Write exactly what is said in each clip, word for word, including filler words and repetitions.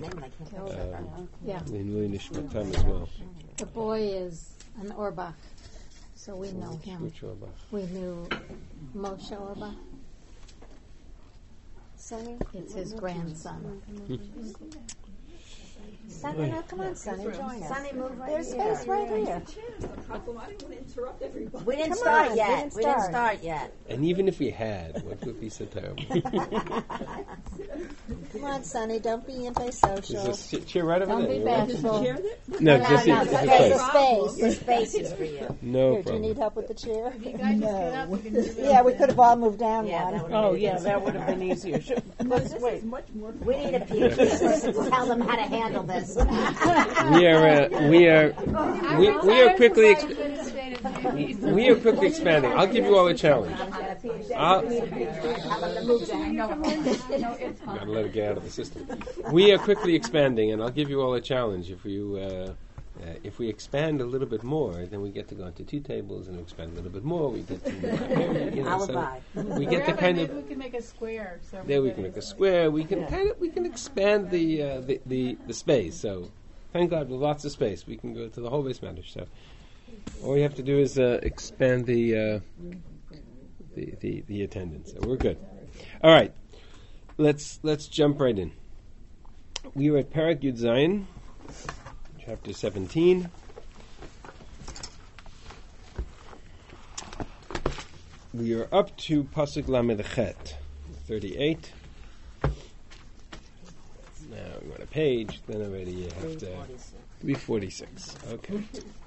Yeah. Linui Nishmatam as well. The boy is an Orbach, so we know Which, him. which Orbach? We knew Moshe Orbach. Sonny? It's his grandson. Sonny, now come on, Sonny, join us. Sonny, move right There's here. space right here. I didn't want to interrupt everybody. We didn't Come start on, yet. we didn't We didn't start. start yet. And even if we had, what would be so terrible? Come on, Sonny, don't be Is antisocial. this ch- chair right over Don't there? be You want this? bashful. No, No, just no, in- no, in there's a place. space. Your space is for you. No Here, do you need problem. help with the chair? You guys just get up. We can move it Yeah, up we there. could have all moved down Yeah, one. that would Oh, yeah, that would have been easier. Let's wait. We need a few. Tell them how to handle this. We are, uh, we are, we, we are quickly, ex- we are quickly expanding. I'll give you all a challenge. I'll, gotta let it get out of the system. We are quickly expanding, and I'll give you all a challenge. If you, uh, uh, if we expand a little bit more, then we get to go into two tables, and we expand a little bit more. We get to, uh, you know, so Alibi. we get to kind Maybe of. we can make a square. So There we everybody- can make a square. We can kind of we can expand the uh, the, the the space. So thank God with lots of space, we can go to the whole base matter. So all we have to do is uh, expand the, uh, the the the attendance. So we're good. All right, let's let's jump right in. We are at Parak Yud Zayin, chapter seventeen. We are up to Pasuk Lamed Chet, thirty-eight. Now we want a page, then already you have to... three forty-six. Okay.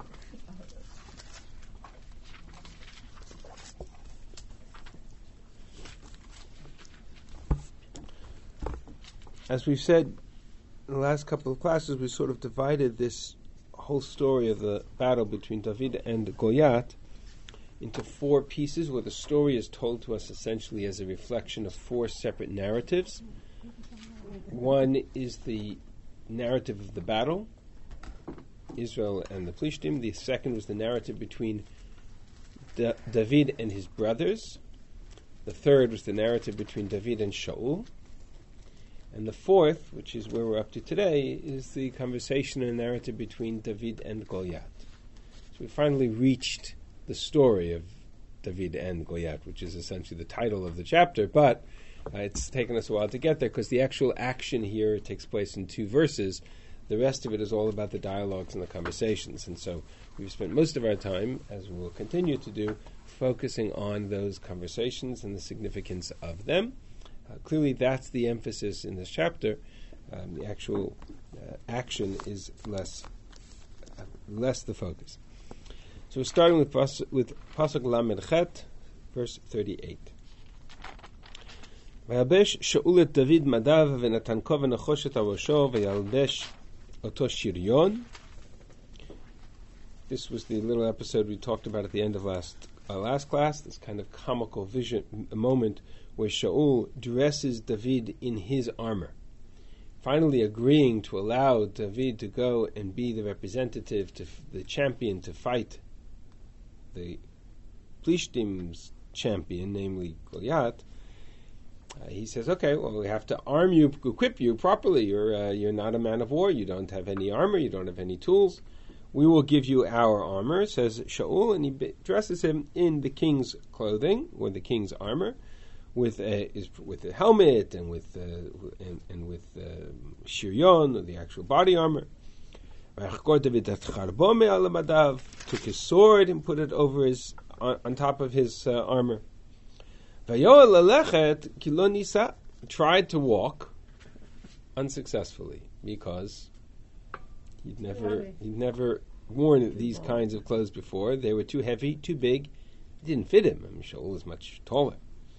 As we've said in the last couple of classes, we sort of divided this whole story of the battle between David and Goliath into four pieces, where the story is told to us essentially as a reflection of four separate narratives. One is the narrative of the battle, Israel and the Plishtim. The second was the narrative between da- David and his brothers. The third was the narrative between David and Shaul. And the fourth, which is where we're up to today, is the conversation and narrative between David and Goliath. So we finally reached the story of David and Goliath, which is essentially the title of the chapter, but uh, it's taken us a while to get there because the actual action here takes place in two verses. The rest of it is all about the dialogues and the conversations. And so we've spent most of our time, as we will continue to do, focusing on those conversations and the significance of them. Uh, clearly, that's the emphasis in this chapter. Um, the actual uh, action is less uh, less the focus. So we're starting with pas- with Pasuk Lamed Chet, verse thirty-eight. V'yalbesh Shaul et David madav v'natan kov v'nachoshet al rosho v'yalbesh oto shiryon. This was the little episode we talked about at the end of last uh, last class. This kind of comical vision m- moment where Shaul dresses David in his armor, finally agreeing to allow David to go and be the representative, to f- the champion to fight the Plishtim's champion, namely Goliath. Uh, he says, "Okay, well, we have to arm you, equip you properly. You're uh, you're not a man of war. You don't have any armor. You don't have any tools. We will give you our armor," says Shaul, and he b- dresses him in the king's clothing or the king's armor, with a is with a helmet and with uh, and, and with uh, shiryon, or the actual body armor. Took his sword and put it over his on, on top of his uh, armor. Tried to walk unsuccessfully because he'd never he'd never worn these kinds of clothes before. They were too heavy, too big. It didn't fit him. I mean, Shaul is much taller.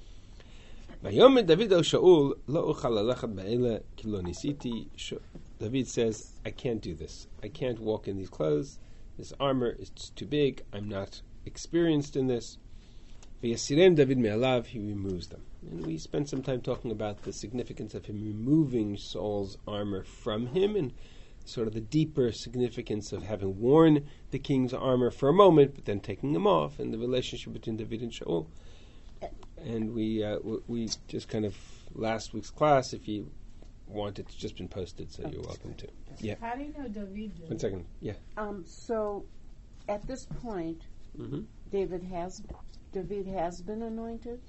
David says, "I can't do this. I can't walk in these clothes. This armor is too big. I'm not experienced in this." V'yasirem David me'alav, he removes them. And we spent some time talking about the significance of him removing Saul's armor from him, and sort of the deeper significance of having worn the king's armor for a moment, but then taking him off, and the relationship between David and Shaul. And we uh, w- we just kind of, last week's class, if you want, it's just been posted, so you're welcome to. Yeah. How do you know David? One second. Yeah. Um, so, at this point, Mm-hmm. David has, David has been anointed?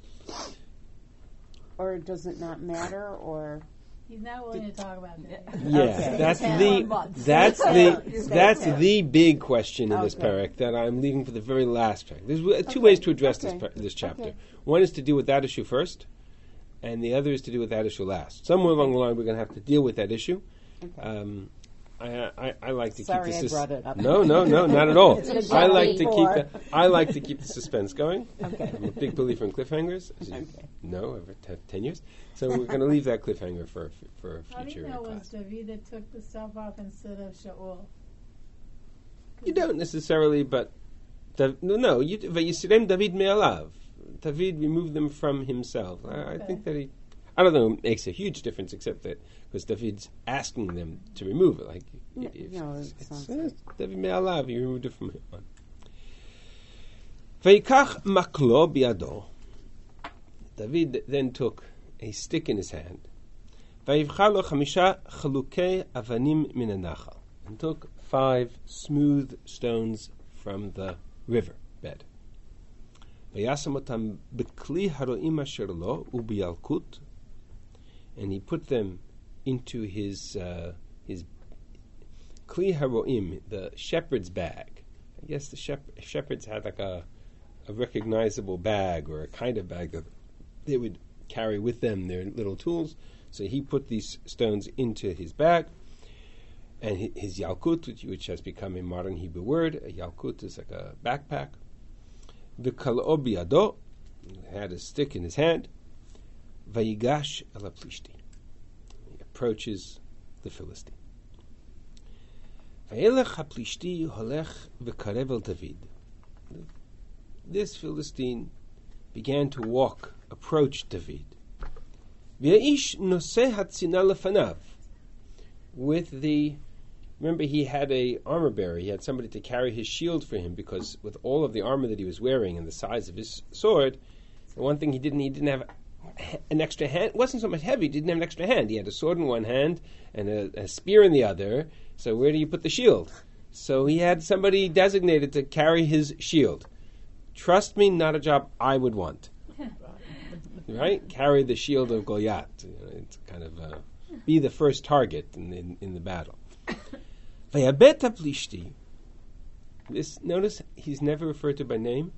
Or does it not matter, or? He's not willing to talk about that. Yeah, Okay. that's Ten the months. that's the that's ten. the big question in this Okay. parak that I'm leaving for the very last parak. There's uh, two ways to address Okay. this par- this chapter. Okay. One is to deal with that issue first, and the other is to deal with that issue last. Somewhere along the line, we're going to have to deal with that issue. Okay. Um, I, I, I like to Sorry keep I the sus- brought it up. No, no, no, not at all. It's been I done like to keep before. the I like to keep the suspense going. Okay. I'm a big believer in cliffhangers. As you Okay. know, over t- ten years. So we're going to leave that cliffhanger for for a How do you future know it class. was David that took the stuff off instead of Shaul? You don't necessarily, but Dav- no, no. You Vayisirem David me'alav. David removed them from himself. I, I Okay. think that he. I don't know. It makes a huge difference, except that because David's asking them to remove it. Like, No, if no, it it's, sounds it's, like- David me'alav, he removed it from him. Vayikach maklo biado. David then took a stick in his hand. Vayivcha lo chamisha chalukei avanim min hanachal, and took five smooth stones from the river bed. Vayasam otam bekli haroim asher lo ubiyalkut, and he put them into his uh, his kli haroim, the shepherd's bag. I guess the shep- shepherds had like a a recognizable bag or a kind of bag that they would carry with them their little tools. So he put these stones into his bag, and hi- his yalkut, which, which has become a modern Hebrew word, a yalkut is like a backpack. The kal'o biyado, had a stick in his hand. Vayigash ala plishti, he approaches the Philistine. Vayelech haplishti holech v'karev el David. This Philistine began to walk, approach David. V'ya'ish noseh hatzina lefanav. With the, remember he had a armor bearer. He had somebody to carry his shield for him because with all of the armor that he was wearing and the size of his sword, the one thing he didn't, he didn't have an extra hand. It wasn't so much heavy. He didn't have an extra hand. He had a sword in one hand and a, a spear in the other. So where do you put the shield? So he had somebody designated to carry his shield. Trust me, not a job I would want. Right? Carry the shield of Goliath. You know, it's kind of uh, be the first target in, in, in the battle. Vayabet Plishti. This, notice he's never referred to by name.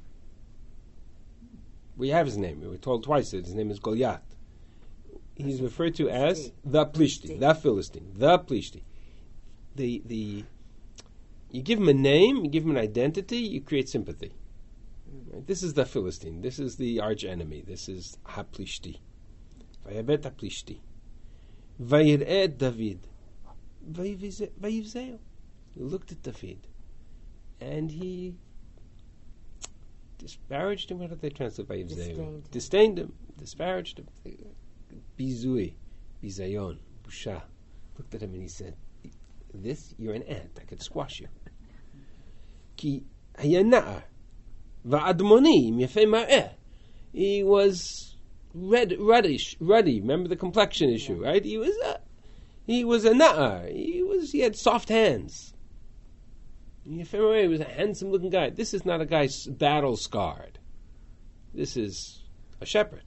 We have his name. We were told twice that his name is Goliath. He's referred to as the Plishti, the Philistine, the Plishti. The the you give him a name, you give him an identity, you create sympathy. Right? This is the Philistine. This is the arch enemy. This is Haplishti. Vayabet Haplishti. Vayir'eh David. Vayivzeo. He looked at David, and he disparaged him. How did they translate Vayivzeo? Disdained him. Disdained him. Disparaged him. Bizui. Bizayon. Busha. Looked at him and he said, "This, you're an ant. I could squash you." Ki hayana'ar. Va'admoni miyafei ma'eh. He was red, reddish, ruddy. Remember the complexion issue, right? He was a, he was a na'ar. He was, he had soft hands. Miyafei ma'eh, he was a handsome-looking guy. This is not a guy s- battle-scarred. This is a shepherd.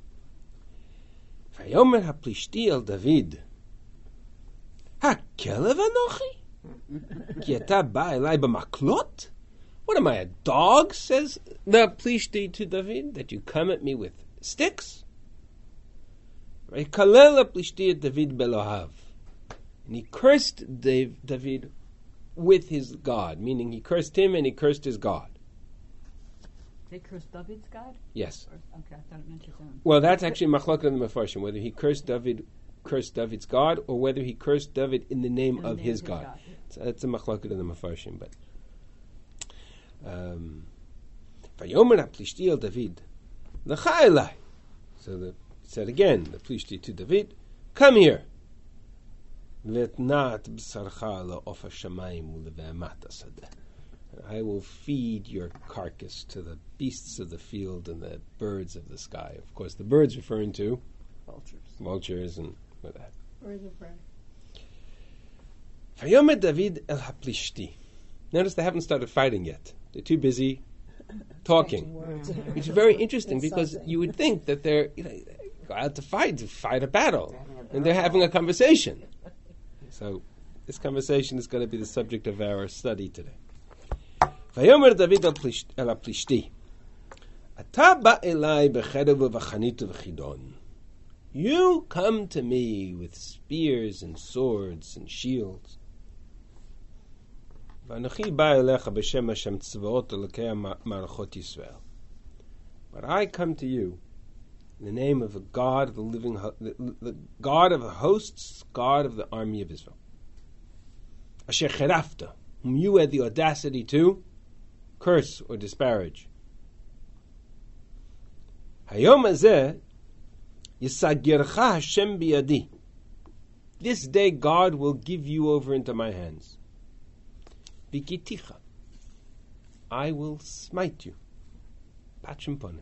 Vayomer haplishti el David. Hakelev anochi? Ki ata ba elai b'maklot? What am I, a dog, says the Plishti to David, that you come at me with sticks? Vaykalel Plishti David belohav. And he cursed Dave, David with his God, meaning he cursed him and he cursed his God. They cursed David's God? Yes. Or, okay, I thought it meant his own. Well, that's actually machlok in the Mefarshim, whether he cursed David, cursed David's God, or whether he cursed David in the name In the of name his of his God. God. So that's a machlok in the Mefarshim, but. Um, Vayomer haplishti el David, lecha elai. So the said again, the Plishti to David, come here. Vetnat b'sarcha la'of hashamayim u'leve'amat hasadeh. I will feed your carcass to the beasts of the field and the birds of the sky. Of course, the birds referring to Vultures. vultures and what that. Where's the prayer? Vayomer David el haplishti. Notice they haven't started fighting yet. They're too busy talking, Words. which is very interesting because Insulting. you would think that they're you know, go out to fight, to fight a battle, and they're having a conversation. So this conversation is going to be the subject of our study today. Vayomer David el plish- el haplishti. Ata ba elai becherev v'chanit v'chidon. You come to me with spears and swords and shields. ואנוכי בא אליך בשם השם צבאות אלוקי מערכות ישראל. But I come to you in the name of the God of the living, ho- the, the God of the hosts, God of the army of Israel. Asher cherafta, whom you had the audacity to curse or disparage. Hayom hazeh yisagircha Hashem biyadi. This day God will give you over into my hands. Vikiticha, I will smite you. Pachim ponim.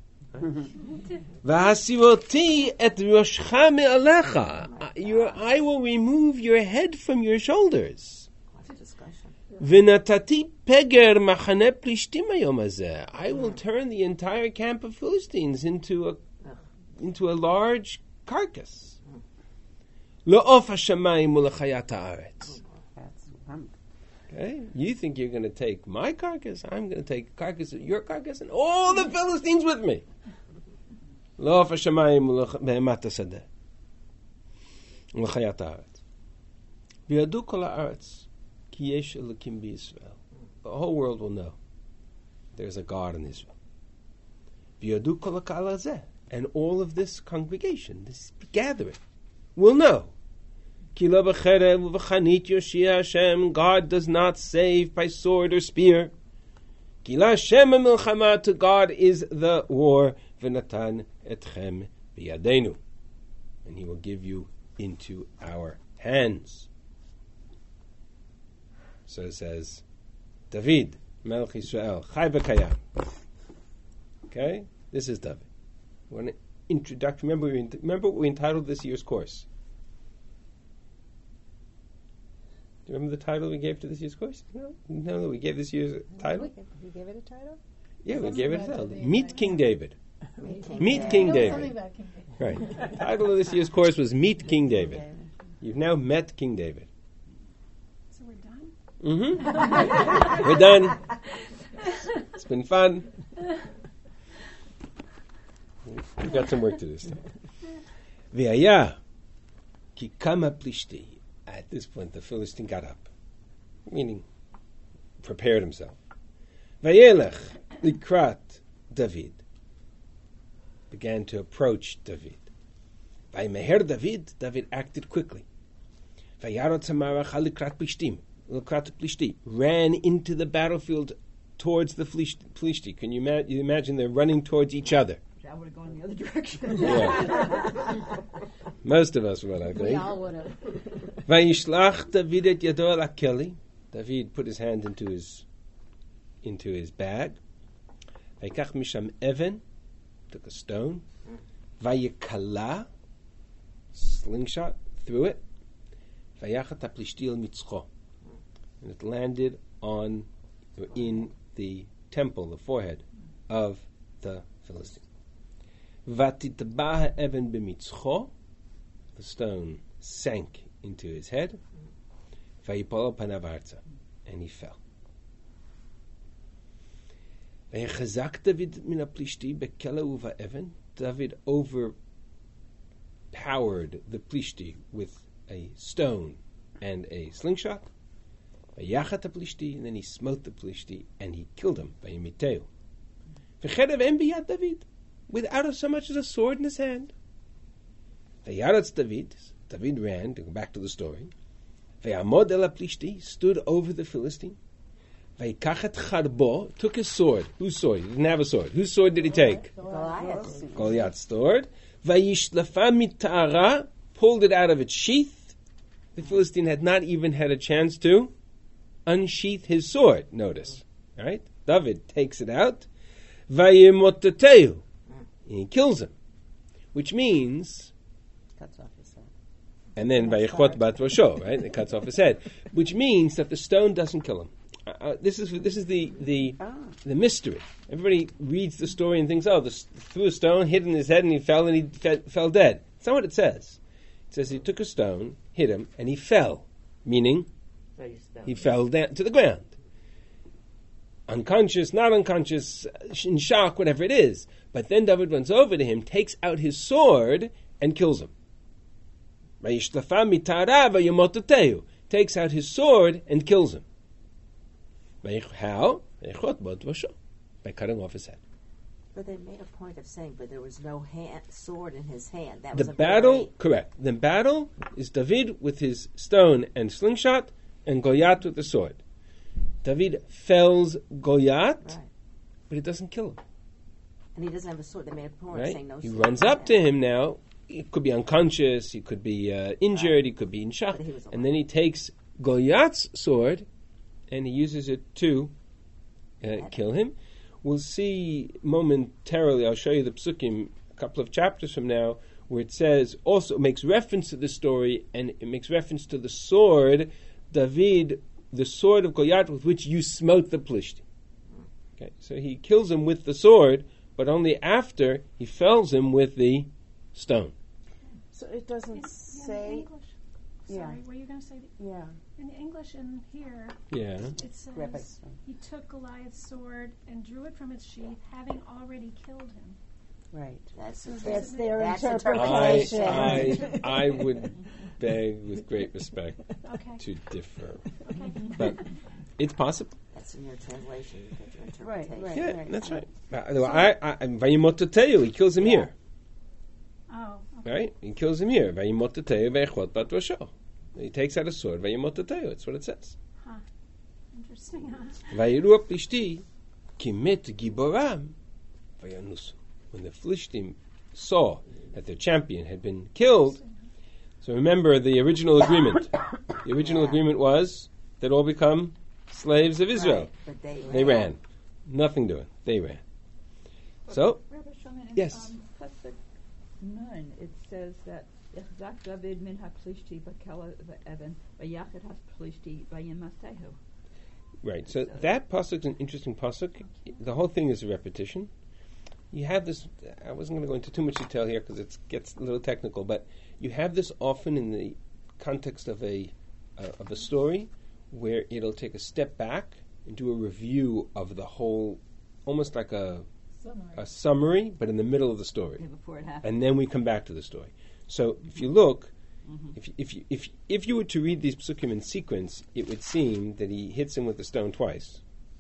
V'hasivoti et roshcha me'alecha. Your- I will remove your head from your shoulders. V'natati peger machane plishtim hayom hazeh. I will turn the entire camp of Philistines into a into a large carcass. Lo'of hashamayim u'lechayat haaretz. That's um, Okay, you think you're going to take my carcass? I'm going to take carcass of your carcass and all the Philistines with me. Lo hashamayim behemat hasadeh u'lechayat haaretz. V'yadu kol haaretz ki yesh elokim b'Yisrael. The whole world will know there's a God in Israel. V'yadu kol hakal hazeh, and all of this congregation, this gathering, will know. Ki lo b'cherev u'v'chanit yoshia Hashem. God does not save by sword or spear. Ki la Hashem ha'milchama, to God is the war. V'natan etchem b'yadenu, and He will give you into our hands. So it says, David, Melech Yisrael, Chai v'kayam. Okay, this is David. One introduction. Remember, we, remember what we entitled this year's course. Do you remember the title we gave to this year's course? No, no, no we gave this year's title. You gave it a title? Yeah, we Something gave it a about title. David, Meet right? King David. Meet Meet King No, David. something about King David. Right. The title of this year's course was Meet King David. You've now met King David. So we're done? Mm-hmm. We're done. It's been fun. We've got some work to do still. V'haya ki kama plishti. At this point, the Philistine got up, meaning prepared himself. Vayelech likrat David, began to approach David. Vayimeher David, David acted quickly. Vayarot samarach likrat plishtim, likrat plishti, ran into the battlefield towards the Plishti. Can you, ma- you imagine they're running towards each other? I would have gone the other direction. Yeah. Most of us would, I We think. all would have. Vayishlach David et yado al hakeli. David put his hand into his into his bag. Vayikach misham even, took a stone. Vayikala, slingshot, threw it. Vayachat haplishti el mitzcho, and it landed on in the temple, the forehead of the Philistine. Vatitbah even b'mitzcho, the stone sank into his head. Vayipol panav arza, and he fell. Vayechazak David min haplishti bekela uva even. David overpowered the Plishti with a stone and a slingshot. Vayachat haplishti, and then he smote the Plishti and he killed him. Vayimiteu. V'cherev en biyad David, without so much as a sword in his hand. Vayaratz David, David ran, to go back to the story. Vayamod el haplishti, stood over the Philistine. Vayikachet charbo, took his sword. Whose sword? He didn't have a sword. Whose sword did he take? Goliath. Goliath's sword. Vayishlafa mitara, pulled it out of its sheath. The Philistine had not even had a chance to unsheath his sword. Notice, all right? David takes it out. Vayimoteteu, and he kills him, which means cuts off his head. And then Vayichot bat Rosho, right? It cuts off his head, which means that the stone doesn't kill him. Uh, uh, this is this is the the Ah. the mystery. Everybody reads the story and thinks, oh, the, threw a stone, hit in his head, and he fell, and he fe- fell dead. That's not what it says. It says he took a stone, hit him, and he fell, meaning he fell down to the ground. Unconscious, not unconscious, in shock, whatever it is. But then David runs over to him, takes out his sword, and kills him. Takes out his sword and kills him. How? By cutting off his head. But they made a point of saying, but there was no hand, sword in his hand. That The was a battle, great- correct. The battle is David with his stone and slingshot, and Goliath with the sword. David fells Goliath, Right. but it doesn't kill him. And he doesn't have a sword. They made a point of Right? saying no He sword runs in up his to hand. him now. He could be unconscious. He could be uh, injured. He could be in shock. But he was alive. And then he takes Goliath's sword, and he uses it to uh, kill him. We'll see momentarily. I'll show you the psukim a couple of chapters from now, where it says also makes reference to the story, and it makes reference to the sword, David, the sword of Goliath with which you smote the Plishti. Okay, so he kills him with the sword, but only after he fells him with the stone. So it doesn't In the say. English. Yeah. Sorry, were you going to say the, Yeah. in the English in here? Yeah. It says Rabbi. he took Goliath's sword and drew it from its sheath, having already killed him. Right. That's, That's their that's I, interpretation. I, I would beg with great respect Okay. to differ. Okay. But it's possible. That's in your translation. You get your Right, interpretation. right. Yeah, that's right. I, I, I, Vayimototeyu, he kills him here. Oh, okay. Right? He kills him here. Vayimototeyu veichot bat rosho. He takes out a sword. Vayimototeyu. That's what it says. Interesting, huh? Vayiru Plishti ki mit giboram vayanusu. When the Philistine saw that their champion had been killed, so remember the original agreement. The original Yeah. agreement was they'd all become slaves of Israel. Right, but they, They ran. Nothing doing. They ran. So, Rabbi Shulman, in Yes. um, Pasuk nine, it says that Ichzak David min ha-plishti bakela v'evan v'yachet ha-plishti v'yemasehu. right. So that pasuk is an interesting pasuk. The whole thing is a repetition. You have this. I wasn't going to go into too much detail here because it gets a little technical, but you have this often in the context of a uh, of a story where it'll take a step back and do a review of the whole, almost like a a summary, but in the middle of the story, Before it happened. and then we come back to the story. So if you look, if you, if you, if if you were to read these psukim in sequence, it would seem that he hits him with the stone twice.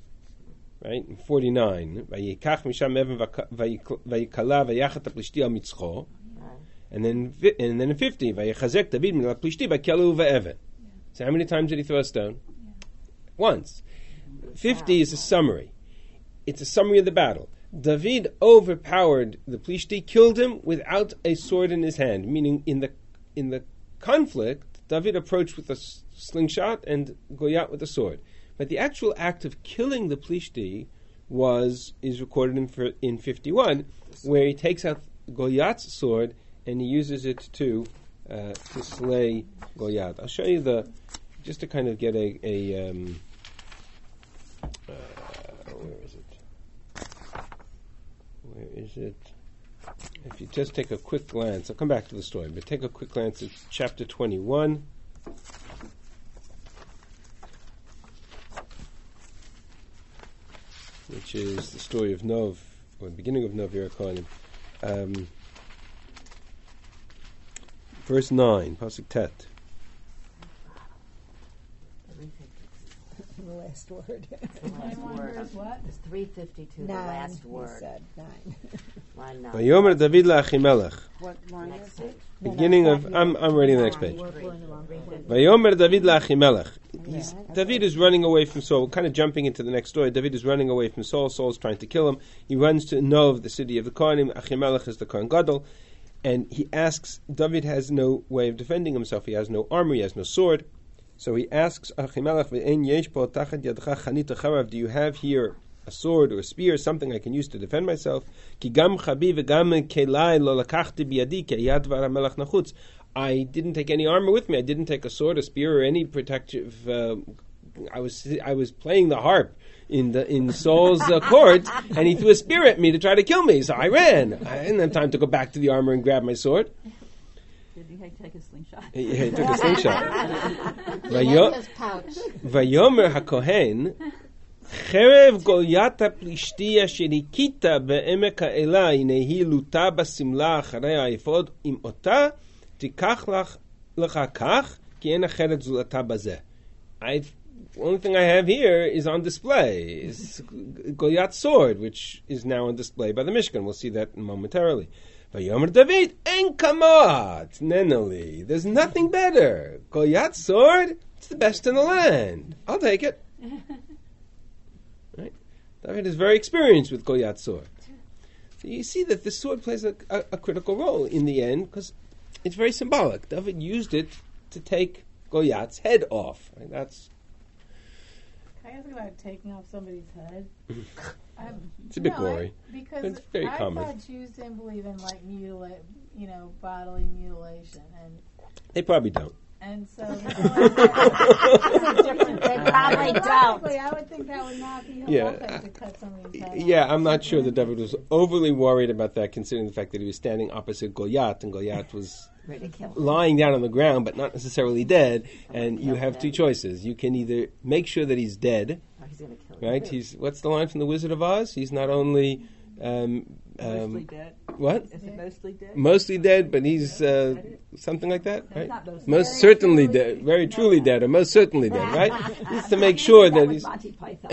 Right? In forty-nine, Vayikach misham even vayikala vayachat haplishti al mitzcho, and then fi- and then in fifty, Vayechazek David min haplishti bakelu ve'even. So how many times did he throw a stone? Once. Fifty is a summary. It's a summary of the battle. David overpowered the Plishti, killed him without a sword in his hand. Meaning, in the in the conflict, David approached with a s- slingshot and Goliath with a sword. But the actual act of killing the Plishti was is recorded in fir- in fifty-one, where he takes out Goliath's sword and he uses it to uh, to slay Goliath. I'll show you the just to kind of get a a um, uh, where is it? Where is it? If you just take a quick glance, I'll come back to the story, but take a quick glance at chapter twenty-one. Which is the story of Nov, or the beginning of Nov Yerukonim. Um, verse nine, Pasuk Tet. The last word. The last word. What? It's three fifty-two, the Nine, last he word. said nine. Line nine. Vayomer David la'Achimelech. What line Next is page. it? Beginning of, I'm, I'm reading the next page. Vayomer David la'Achimelech. He's, David is running away from Saul. We're kind of jumping into the next story. David is running away from Saul. Saul's trying to kill him. He runs to Nov, the city of the Kohanim. Achimelech is the Kohen Gadol. And he asks, David has no way of defending himself. He has no armor. He has no sword. So he asks Achimelech, "Ve'en yesh po tachat yadcha chanita charav, do you have here a sword or a spear, something I can use to defend myself? Ki gam chabi ve'gam kelai lo lakachti biyadi ki yad var hamelech nachutz. I didn't take any armor with me. I didn't take a sword, a spear, or any protective. Uh, I was I was playing the harp in the in Saul's uh, court, and he threw a spear at me to try to kill me. So I ran. I didn't have time to go back to the armor and grab my sword. Did he take a slingshot? He, he took a slingshot. Vayo- his pouch. Vayomer HaKohen, Cherev Goliat HaPlishti אשר הכית בעמק האלה, הנה היא לוטה בשמלה אחרי האפוד, אם אותה תיקח לך לך כך, כי אין אחרת זולתה בזה. I, the only thing I have here is on display, is Goliath's sword, which is now on display by the Mishkan. We'll see that momentarily. Vayomer David, en kamat, nenali. There's nothing better. Goliath's sword, it's the best in the land. I'll take it. Right? David is very experienced with Goliath's sword. So you see that this sword plays a, a, a critical role in the end, because it's very symbolic. David used it to take Goliath's head off. Right? That's Can I ask about taking off somebody's head? Um, it's a bit no, gory. I, because It's very I common. thought Jews didn't believe in like mutilate, you know, bodily mutilation, and They probably don't. and so you know, it's a different. They probably don't. Logically, I would think that would not be Yeah, halachic to cut somebody's head off. Yeah, I'm not sure that David was overly worried about that, considering the fact that he was standing opposite Goliath, and Goliath was Ready to kill. lying down on the ground, but not necessarily dead. And you have two choices: you can either make sure that he's dead, Oh, he's going to kill you. right? He's what's the line from the Wizard of Oz? He's not only um, Mostly um, dead. what Is it mostly dead? mostly dead, but he's uh, something like that, right? not mostly. Most Very certainly truly dead, very truly dead, or most certainly dead, right? Just to make sure that he's. Monty Python.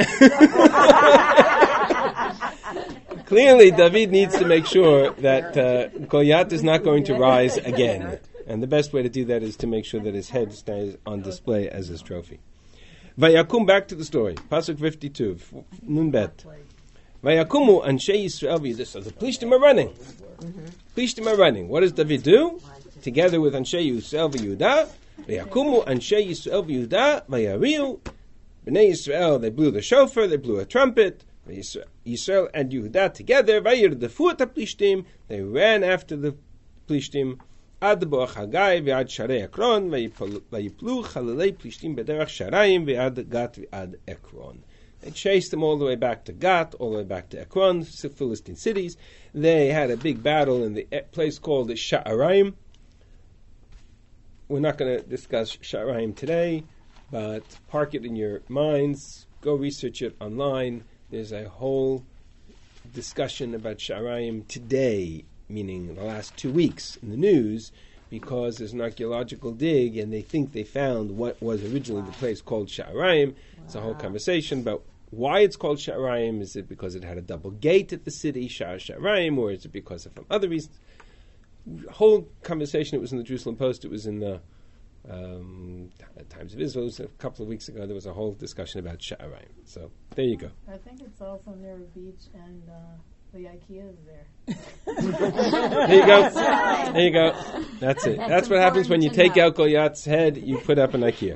Clearly, David needs to make sure that uh, Goliath is not going to rise again. And the best way to do that is to make sure that his head stays on display as his trophy. Vayakum, back to the story. Pasuk fifty-two, f- Nun Bet. Vayakumu Anshe Yisrael. So the Plishtim are running. Plishtim are running. What does David do? Together with Anshe Yisrael v'Yehuda, Vayakumu Anshe Yisrael v'Yehuda, Vayariu. Bnei Yisrael, they blew the shofar, they blew a trumpet. Yisrael and Yehuda together, Vayirdefu et Plishtim. They ran after the Plishtim. Ad bo Chagai ve'ad Sharei Ekron vayiplu chalalei Plishtim bederach Sharayim ve'ad Gat ve'ad Ekron. They chased them all the way back to Gat, all the way back to Ekron, Philistine cities. They had a big battle in the place called Sha'araim. We're not going to discuss Sha'araim today, but park it in your minds. Go research it online. There's a whole discussion about Sha'araim today, meaning in the last two weeks in the news, because there's an archaeological dig and they think they found what was originally the place called Sha'araim. Wow. It's a whole conversation about why it's called Sha'araim. Is it because it had a double gate at the city, Sha'ar Sha'araim, or is it because of some other reasons? Whole conversation. It was in the Jerusalem Post. It was in the um, Times of Israel. It was a couple of weeks ago. There was a whole discussion about Sha'araim. So there you go. I think it's also near a beach, and uh, the IKEA is there. There you go. There you go. That's it. That's, That's what happens when you take know. out Goliath's head. You put up an IKEA.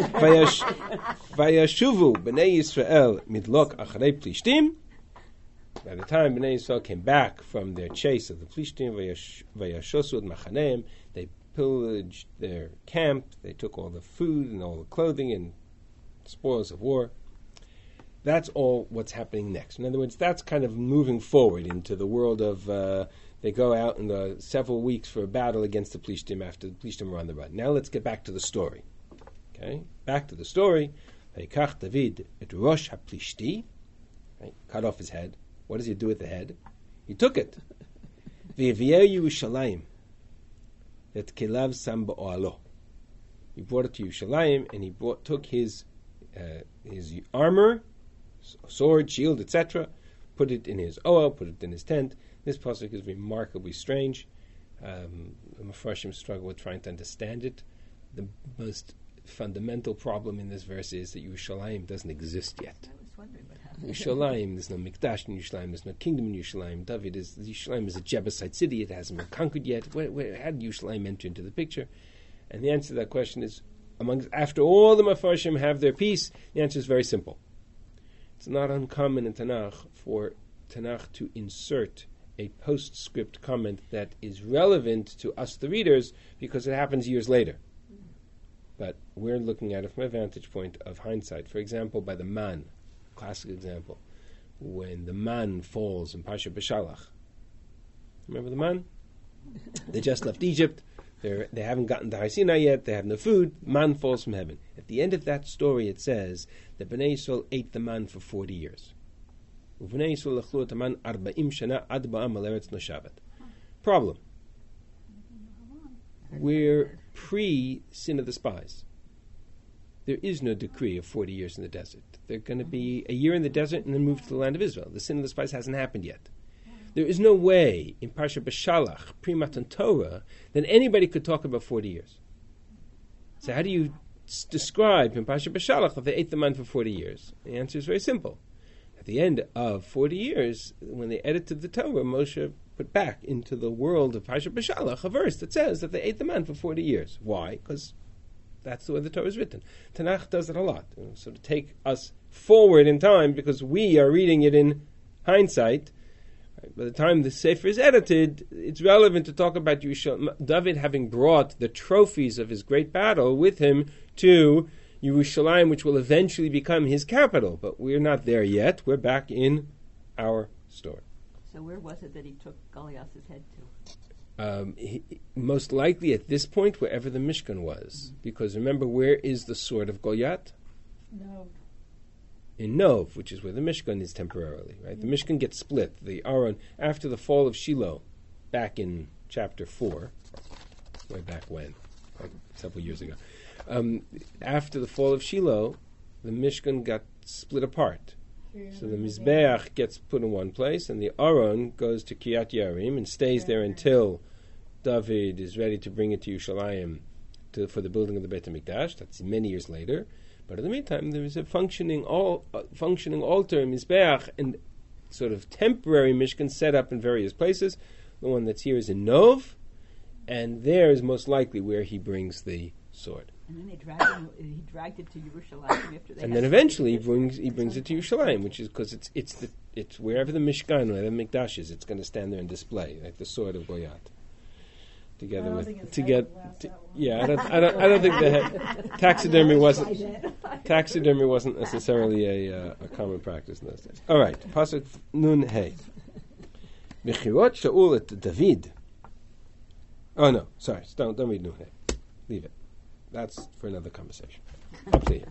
Vayashuvu b'nei Yisrael midlok acharei Plishtim. By the time Bnei Yisrael came back from their chase of the Plishtim, vayashosu et machaneim, they pillaged their camp. They took all the food and all the clothing and spoils of war. That's all what's happening next. In other words, that's kind of moving forward into the world of, uh, they go out in the several weeks for a battle against the Plishtim after the Plishtim are on the run. Now let's get back to the story. Okay, back to the story. Vayikach David et Rosh HaPlishti, right, cut off his head. What does he do with the head? He took it. V'yeviyeh Yerushalayim et kelav sam ba'oalo. He brought it to Yerushalayim, and he brought, took his uh, his armor, sword, shield, et cetera, put it in his oel, put it in his tent. This pasuk is remarkably strange. Um, the Mepharshim struggle with trying to understand it. The most fundamental problem in this verse is that Yerushalayim doesn't exist yet. I was wondering what happened. Yerushalayim, there's no Mikdash in Yerushalayim, there's no kingdom in Yerushalayim. David is Yerushalayim is a Jebusite city; it hasn't been conquered yet. Where, where, how did Yerushalayim enter into the picture? And the answer to that question is, among after all the Mepharshim have their peace, the answer is very simple. It's not uncommon in Tanakh for Tanakh to insert a postscript comment that is relevant to us, the readers, because it happens years later. But we're looking at it from a vantage point of hindsight. For example, by the man, classic example, when the man falls in Parsha B'Shalach. Remember the man? They just left Egypt. They're, they haven't gotten to Har Sinai yet. They have no food. Man falls from heaven. At the end of that story, it says that Bnei Yisrael ate the man for forty years. Bnei Yisrael achlu et haman arba'im shana ad ba'am al eretz noshavet. Problem. We're pre-sin of the spies. There is no decree of forty years in the desert. They're going to be a year in the desert and then move to the land of Israel. The sin of the spies hasn't happened yet. There is no way in Parsha B'Shalach, pre-Matan Torah, that anybody could talk about forty years. So how do you s- describe in Parsha B'Shalach that they ate the man for forty years? The answer is very simple. At the end of forty years, when they edited the Torah, Moshe put back into the world of Parsha B'Shalach a verse that says that they ate the man for forty years. Why? Because that's the way the Torah is written. Tanakh does it a lot. You know, so to take us forward in time, because we are reading it in hindsight, right? By the time the Sefer is edited, it's relevant to talk about Yerushalayim, David having brought the trophies of his great battle with him to Yerushalayim, which will eventually become his capital. But we're not there yet. We're back in our story. So where was it that he took Goliath's head to? Um, he, most likely at this point, wherever the Mishkan was. Mm-hmm. Because remember, where is the sword of Goliath? No. In Nov, which is where the Mishkan is temporarily. Right, mm-hmm. The Mishkan gets split. The Aron, after the fall of Shiloh, back in chapter four, way back when, like several years ago. Um, after the fall of Shiloh, the Mishkan got split apart. So the Mizbeach gets put in one place, and the Aron goes to Kiryat Yearim and stays there until David is ready to bring it to Yerushalayim to, for the building of the Beit HaMikdash. That's many years later. But in the meantime, there is a functioning all uh, functioning altar, Mizbeach, and sort of temporary Mishkan set up in various places. The one that's here is in Nov, and there is most likely where he brings the sword. And then they dragged him, he dragged it to Yerushalayim after they. And then eventually he brings he brings it to Yerushalayim, which is because it's it's the it's wherever the Mishkan, wherever the Mikdash is, it's going to stand there and display like the sword of Goliath. Together I don't with think it's to head get will last to, that long. yeah, I don't I don't I don't think the head, taxidermy wasn't taxidermy wasn't necessarily a uh, a common practice in those days. All right, pasuk nun hey. Bechirot Shaul et David. Oh no, sorry, don't don't read nun hey. Leave it. That's for another conversation. Up to you.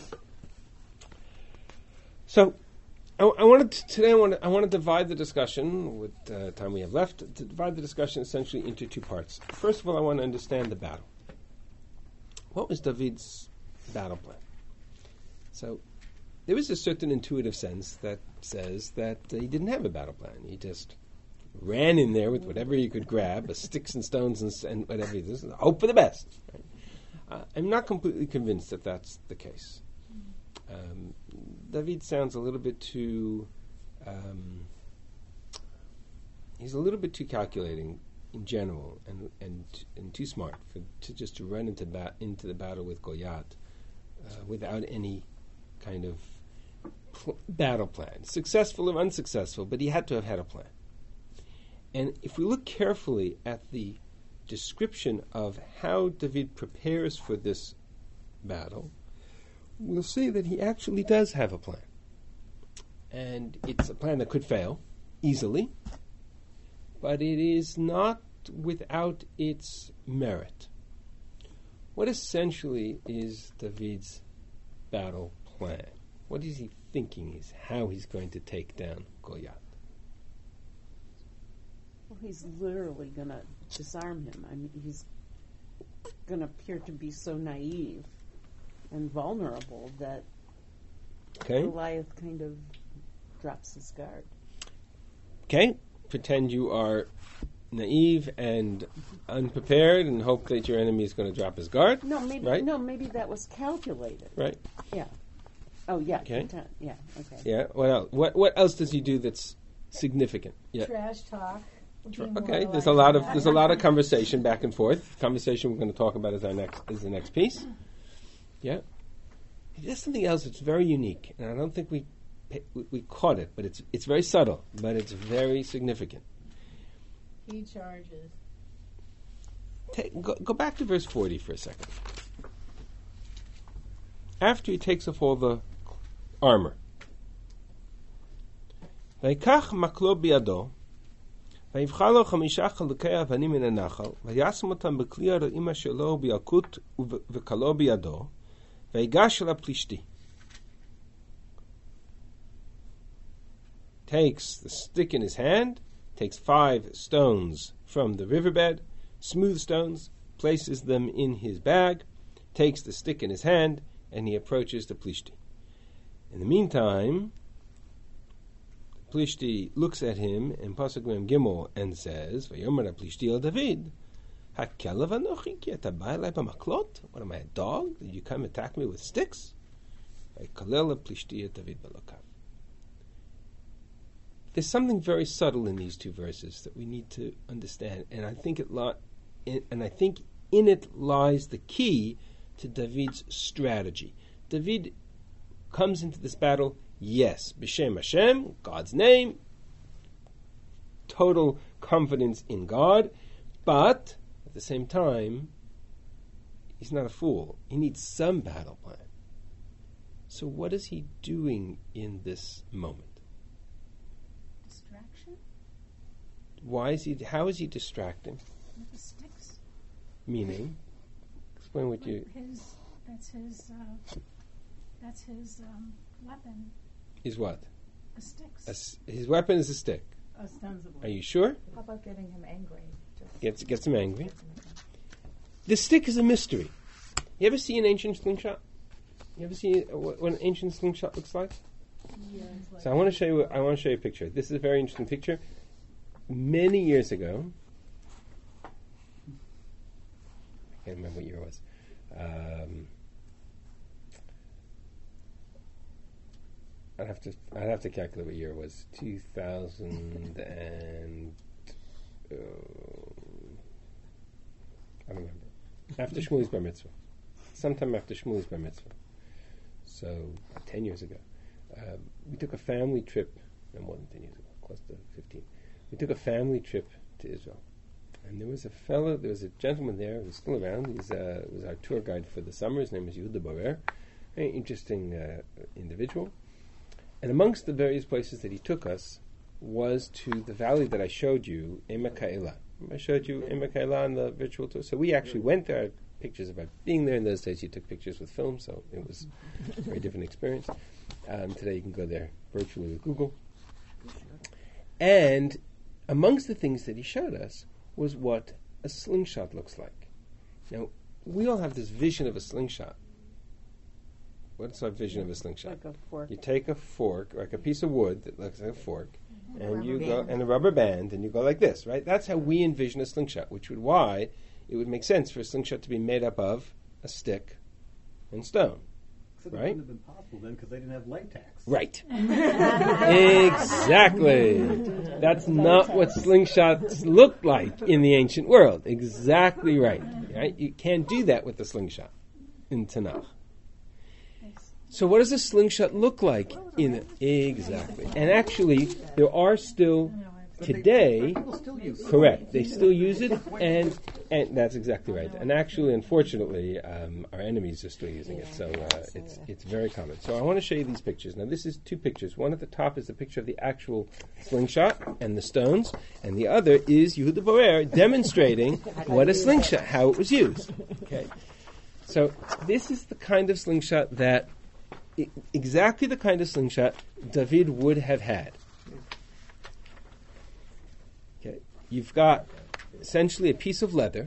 So, I, I wanted to, today. I want to I want to divide the discussion with uh, time we have left. To divide the discussion essentially into two parts. First of all, I want to understand the battle. What was David's battle plan? So, there is a certain intuitive sense that says that uh, he didn't have a battle plan. He just ran in there with whatever he could grab, uh, sticks and stones and, and whatever he does, and hope for the best. Right? Uh, I'm not completely convinced that that's the case. Um, David sounds a little bit too, um, he's a little bit too calculating in general and and, and too smart for to just to run into bat, into the battle with Goliath uh, without any kind of pl- battle plan, successful or unsuccessful, but he had to have had a plan. And if we look carefully at the description of how David prepares for this battle, we'll see that he actually does have a plan. And it's a plan that could fail easily, but it is not without its merit. What essentially is David's battle plan? What is he thinking is how he's going to take down Goliath? Well, he's literally going to disarm him. I mean, he's going to appear to be so naive and vulnerable that Okay. Goliath kind of drops his guard. Okay. Pretend you are naive and unprepared and hope that your enemy is going to drop his guard. No, maybe Right. no, maybe that was calculated. Right. Yeah. Oh, yeah. Okay. pretend- Yeah. Okay. Yeah. What else? What What else does he do that's significant? Yeah. Trash talk. would be more Okay. There's like a lot of that. there's a lot of conversation back and forth. Conversation we're going to talk about is our next is the next piece. Yeah. There's something else that's very unique, and I don't think we we, we caught it, but it's it's very subtle, but it's very significant. He charges. Take, go, go back to verse forty for a second. After he takes off all the armor, ויקח מקלו בידו, ויבחר לו חמישה חלקי אבנים מן הנחל, וישם אותם בכלי הרעימה שלו בילקוט וקלו בידו, ויגש אל הפלישתי. Takes the stick in his hand, takes five stones from the riverbed, smooth stones, places them in his bag, takes the stick in his hand, and he approaches the Plishti. In the meantime, the Plishti looks at him in Pasuk Mem Gimel and says, "Vayomer Plishti el David, hakelav anochi ki ata ba elai b'maklot? What am I, a dog? Did you come attack me with sticks?" Vayikalel Plishti et David b'lokav. There's something very subtle in these two verses that we need to understand, and I think it li- and I think in it lies the key to David's strategy. David comes into this battle, yes, B'Shem Hashem, God's name, total confidence in God, but at the same time, he's not a fool. He needs some battle plan. So what is he doing in this moment? Distraction Why is he? How is he distracting? with the sticks. Meaning, explain what you His, that's his, uh, that's his um, weapon, is what? the sticks. A s his weapon is a stick. Ostensibly. Are you sure? How about getting him angry? Just Gets gets him angry. gets him angry. The stick is a mystery. You ever see an ancient slingshot? You ever see uh, what, what an ancient slingshot looks like? Yeah, it's like So I want to show you. I want to show you a picture. This is a very interesting picture. Many years ago, I can't remember what year it was. Um, I'd have to. I'd have to calculate what year it was. Two thousand and. Uh, I don't remember. After Shmuel's bar mitzvah, sometime after Shmuel's bar mitzvah. So ten years ago, uh, we took a family trip. No more than ten years ago, close to fifteen. We took a family trip to Israel, and there was a fellow. There was a gentleman there who's still around. He uh, was our tour guide for the summer. His name was Yehuda Borer. Very interesting uh, individual. And amongst the various places that he took us was to the valley that I showed you, Emek HaElah. I showed you Emek HaElah on the virtual tour. So we actually went there. I had pictures about being there. In those days, you took pictures with film, so it was a very different experience. Um, today, you can go there virtually with Google. And amongst the things that he showed us was what a slingshot looks like. Now, we all have this vision of a slingshot. What's our vision of a slingshot? Like a fork. You take a fork, like a piece of wood that looks like a fork, and you go and a rubber band, and you go like this, right? That's how we envision a slingshot, which would why it would make sense for a slingshot to be made up of a stick and stone. Except Right? it wouldn't have been possible then because they didn't have latex. Right. Exactly. That's not what slingshots looked like in the ancient world. Exactly right. Right? You can't do that with the slingshot in Tanakh. So what does a slingshot look like in it? Exactly. And actually, there are still today, People still use it. correct, they still use it, and and that's exactly right. And actually, unfortunately, um, our enemies are still using it, so uh, it's it's very common. So I want to show you these pictures. Now, this is two pictures. One at the top is a picture of the actual slingshot and the stones, and the other is Yehuda Borer demonstrating what a slingshot, how it was used. Okay. So this is the kind of slingshot that, I- exactly the kind of slingshot David would have had. Okay, you've got essentially a piece of leather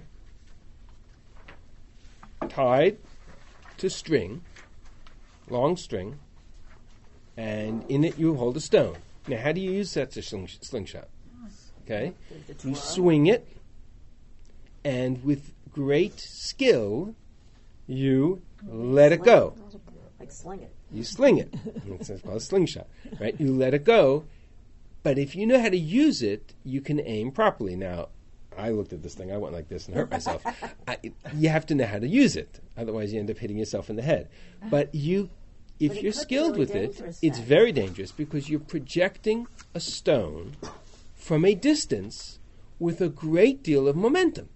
tied to string, long string, and in it you hold a stone. Now, how do you use such a sling- slingshot? Okay, you swing it, and with great skill, you let it go. Like sling it. You sling it. It's called a slingshot, right? You let it go, but if you know how to use it, you can aim properly. Now, I looked at this thing, I went like this and hurt myself. I, you have to know how to use it, otherwise you end up hitting yourself in the head. But you, if But it you're could be skilled really with it, dangerous it's then. very dangerous because you're projecting a stone from a distance with a great deal of momentum.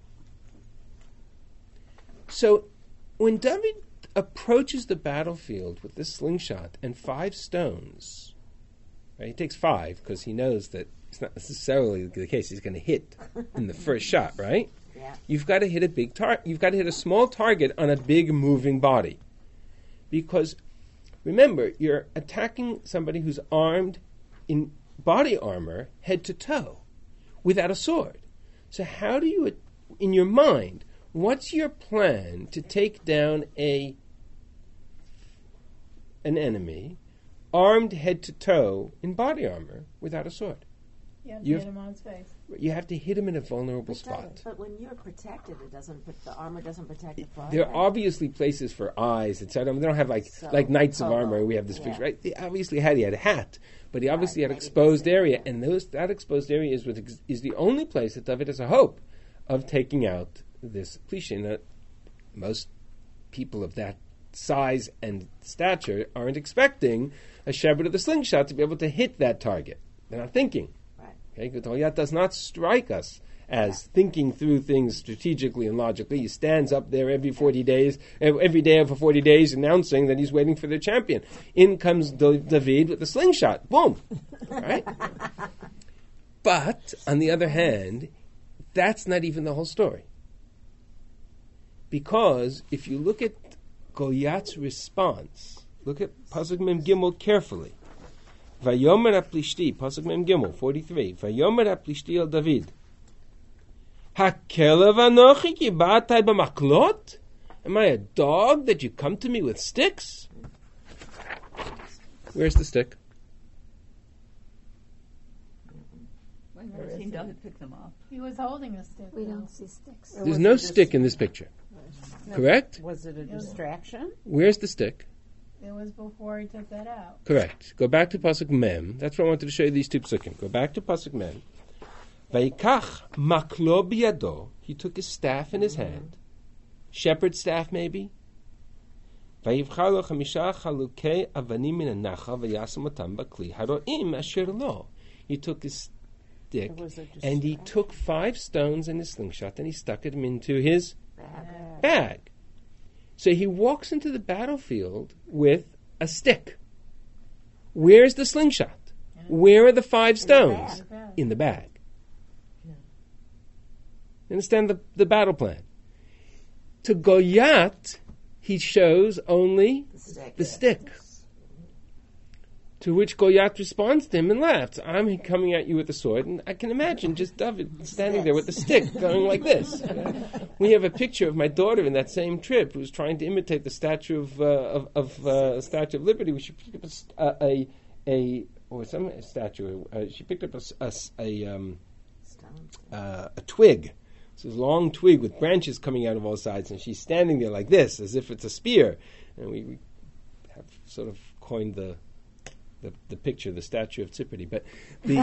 So when David approaches the battlefield with this slingshot and five stones, right, he takes five because he knows that it's not necessarily the case he's going to hit in the first shot, right? Yeah. You've got to hit a big tar- You've got to hit a small target on a big moving body, because remember, you're attacking somebody who's armed in body armor, head to toe, without a sword. So how do you, in your mind, what's your plan to take down a an enemy armed head to toe in body armor without a sword? You have to You hit have- him on his face. You have to hit him in a vulnerable But, spot. that- but when you're protected, it doesn't. Put, the armor doesn't protect the forehead. There are obviously places for eyes, et cetera. I mean, they don't have like So, like knights of polo, armor. We have this yeah. picture, right? He obviously had he had a hat, but he obviously Right, had maybe exposed that's it, area, yeah. and those that exposed area is what ex- is the only place that David has a hope of taking out this Plishin. That most people of that size and stature aren't expecting a shepherd of the slingshot to be able to hit that target. They're not thinking. Right. Okay, Goliath does not strike us as thinking through things strategically and logically. He stands up there every forty days, ev- every day for forty days, announcing that he's waiting for their champion. In comes Da- David with the slingshot. Boom! Right? But, on the other hand, that's not even the whole story. Because if you look at Goliath's response, look at Pasuk Mem Gimel carefully. Vayomer HaPlishti, Pasuk Mem Gimel, forty-three. Vayomer HaPlishti El David. Hakelev anochi ki ba'atai b'maklot? Am I a dog that you come to me with sticks? Where's the stick? I've never seen David pick them up. He was holding a stick. We though. don't see sticks. There's no stick in this picture. Correct? Was it a distraction? Where's the stick? It was before he took that out. Correct. Go back to Pasuk Mem. That's why I wanted to show you these two psukim. Go back to Pasuk Mem. Vayikach maklo biyado. He took his staff in his hand. Shepherd's staff, maybe. Vayivchar lo chamisha chalukei avanim min hanacha vayasam otam bakli haroim asher lo. He took his stick It was a and he took five stones in his slingshot and he stuck them into his Bad. bag. So he walks into the battlefield with a stick. Where's the slingshot? Where are the five stones? bag. In the bag. You understand the, the battle plan? To Goliath, he shows only The stick. the stick. To which Goliath responds to him and laughs. I'm coming at you with a sword, and I can imagine just David standing there with the stick going like this. We have a picture of my daughter in that same trip who was trying to imitate the Statue of uh, of, of uh, Statue of Liberty. She picked up a st- uh, a, a or some statue. Uh, she picked up a s- a, s- a, um, Stones. uh, a twig. It's a long twig with branches coming out of all sides, and she's standing there like this, as if it's a spear. And we, we have sort of coined the the, the picture, the statue of Tzipri. But the,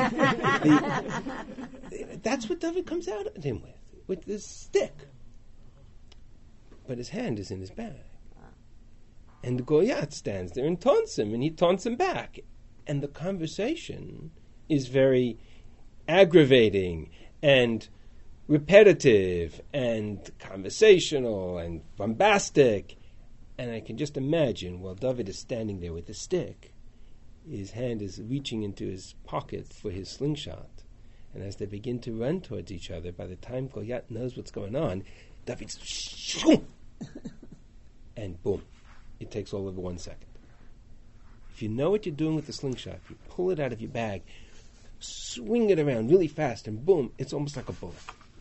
the, that's what David comes out at him with, with this stick. But his hand is in his bag. And Goliath stands there and taunts him, and he taunts him back. And the conversation is very aggravating and repetitive and conversational and bombastic. And I can just imagine while David is standing there with the stick, his hand is reaching into his pocket for his slingshot. And as they begin to run towards each other, by the time Goliath knows what's going on, David's shoo, and boom, it takes all of one second. If you know what you're doing with the slingshot, if you pull it out of your bag, swing it around really fast, and boom, it's almost like a bullet.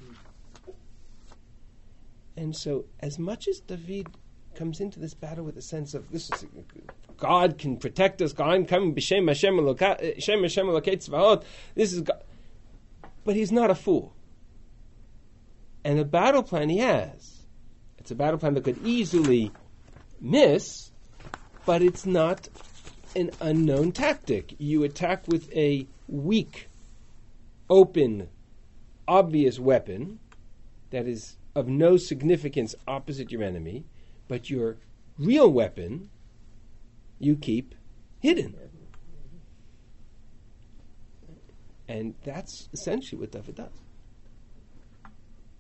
And so, as much as David comes into this battle with a sense of this is God can protect us, God can come b'shem Hashem Eloka- Shem Hashem Elokei Tzvaot. This is God, but he's not a fool. And the battle plan he has, it's a battle plan that could easily miss, but it's not an unknown tactic. You attack with a weak, open, obvious weapon that is of no significance opposite your enemy, but your real weapon you keep hidden. And that's essentially what David does.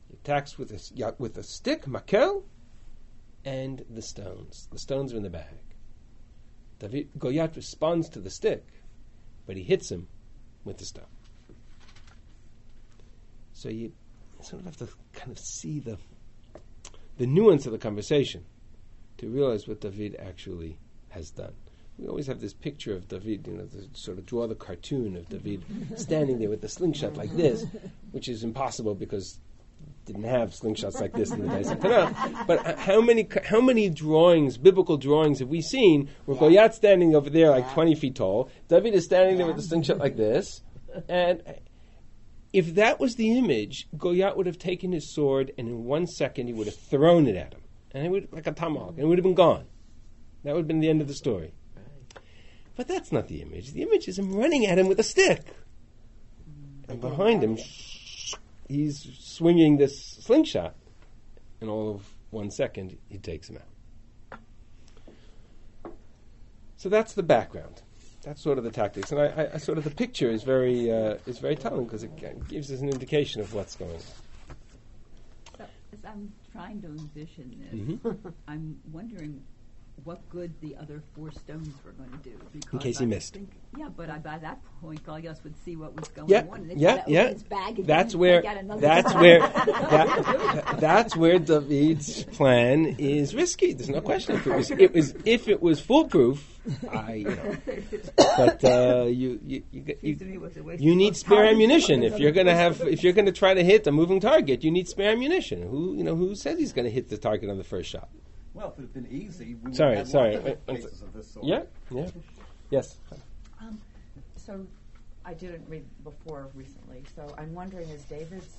He attacks with a, s- ya- with a stick, makel, and the stones. The stones are in the bag. David Goliath responds to the stick, but he hits him with the stone. So you sort of have to kind of see the the nuance of the conversation to realize what David actually has done. We always have this picture of David, you know, to sort of draw the cartoon of David standing there with the slingshot like this, which is impossible because didn't have slingshots like this in the days of Tanakh. But uh, how many how many drawings, biblical drawings, have we seen where yeah. Goliath standing over there like yeah. twenty feet tall, David is standing yeah. there with the slingshot like this, and if that was the image, Goliath would have taken his sword and in one second he would have thrown it at him, and it would like a tomahawk, and it would have been gone. That would have been the end of the story. But that's not the image. The image is him running at him with a stick. And behind him, he's swinging this slingshot. And all of one second, he takes him out. So that's the background. That's sort of the tactics. And I, I, I sort of the picture is very uh, is very telling because it g- gives us an indication of what's going on. So as I'm trying to envision this, Mm-hmm. I'm wondering what good the other four stones were going to do. Because in case he I missed. Think, yeah, but I, by that point, Goliath would see what was going yeah, on. And yeah, yeah. That's where. That's where. that, that's where David's plan is risky. There's no question. If it was, it was if it was foolproof, I, you know. But uh, you, you, you, you, you need spare ammunition if you're going to have. If you're going to try to hit a moving target, you need spare ammunition. Who, you know, who said he's going to hit the target on the first shot? Well, if it had been easy, we sorry, would have sorry. lots of cases of this sort. Yeah, yeah. Yes. Um, so I didn't read before recently, so I'm wondering, is David's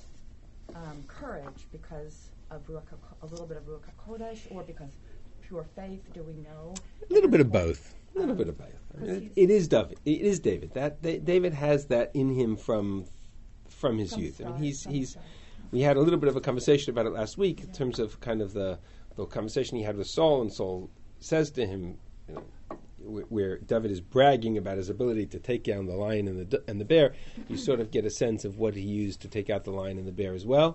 um, courage because of Ruach HaKo- a little bit of Ruach HaKodesh, or because pure faith? Do we know? A little bit of both. A little um, bit of both. I mean, it, it is David. It is David. That da- David has that in him from from his youth. Start, I mean, he's he's. Start. We had a little bit of a conversation about it last week yeah. in terms of kind of the. The conversation he had with Saul, and Saul says to him, you know, where, where David is bragging about his ability to take down the lion and the and the bear, you sort of get a sense of what he used to take out the lion and the bear as well.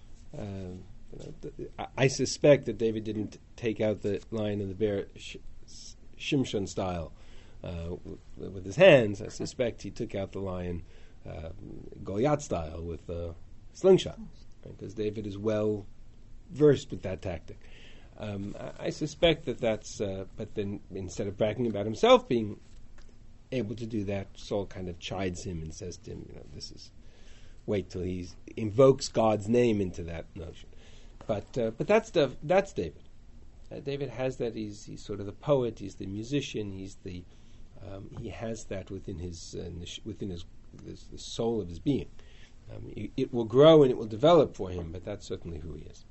Um, you know, th- I, I suspect that David didn't take out the lion and the bear sh- Shimshon style uh, with, with his hands. I suspect he took out the lion uh, Goliath style with a slingshot, because right? David is well versed with that tactic. Um, I, I suspect that that's, uh, but then instead of bragging about himself being able to do that, Saul kind of chides him and says to him, you know, this is, wait till he invokes God's name into that notion. But uh, but that's the, that's David. Uh, David has that. He's he's sort of the poet. He's the musician. He's the um, he has that within his uh, within his, his the soul of his being. Um, it, it will grow and it will develop for him, but that's certainly who he is.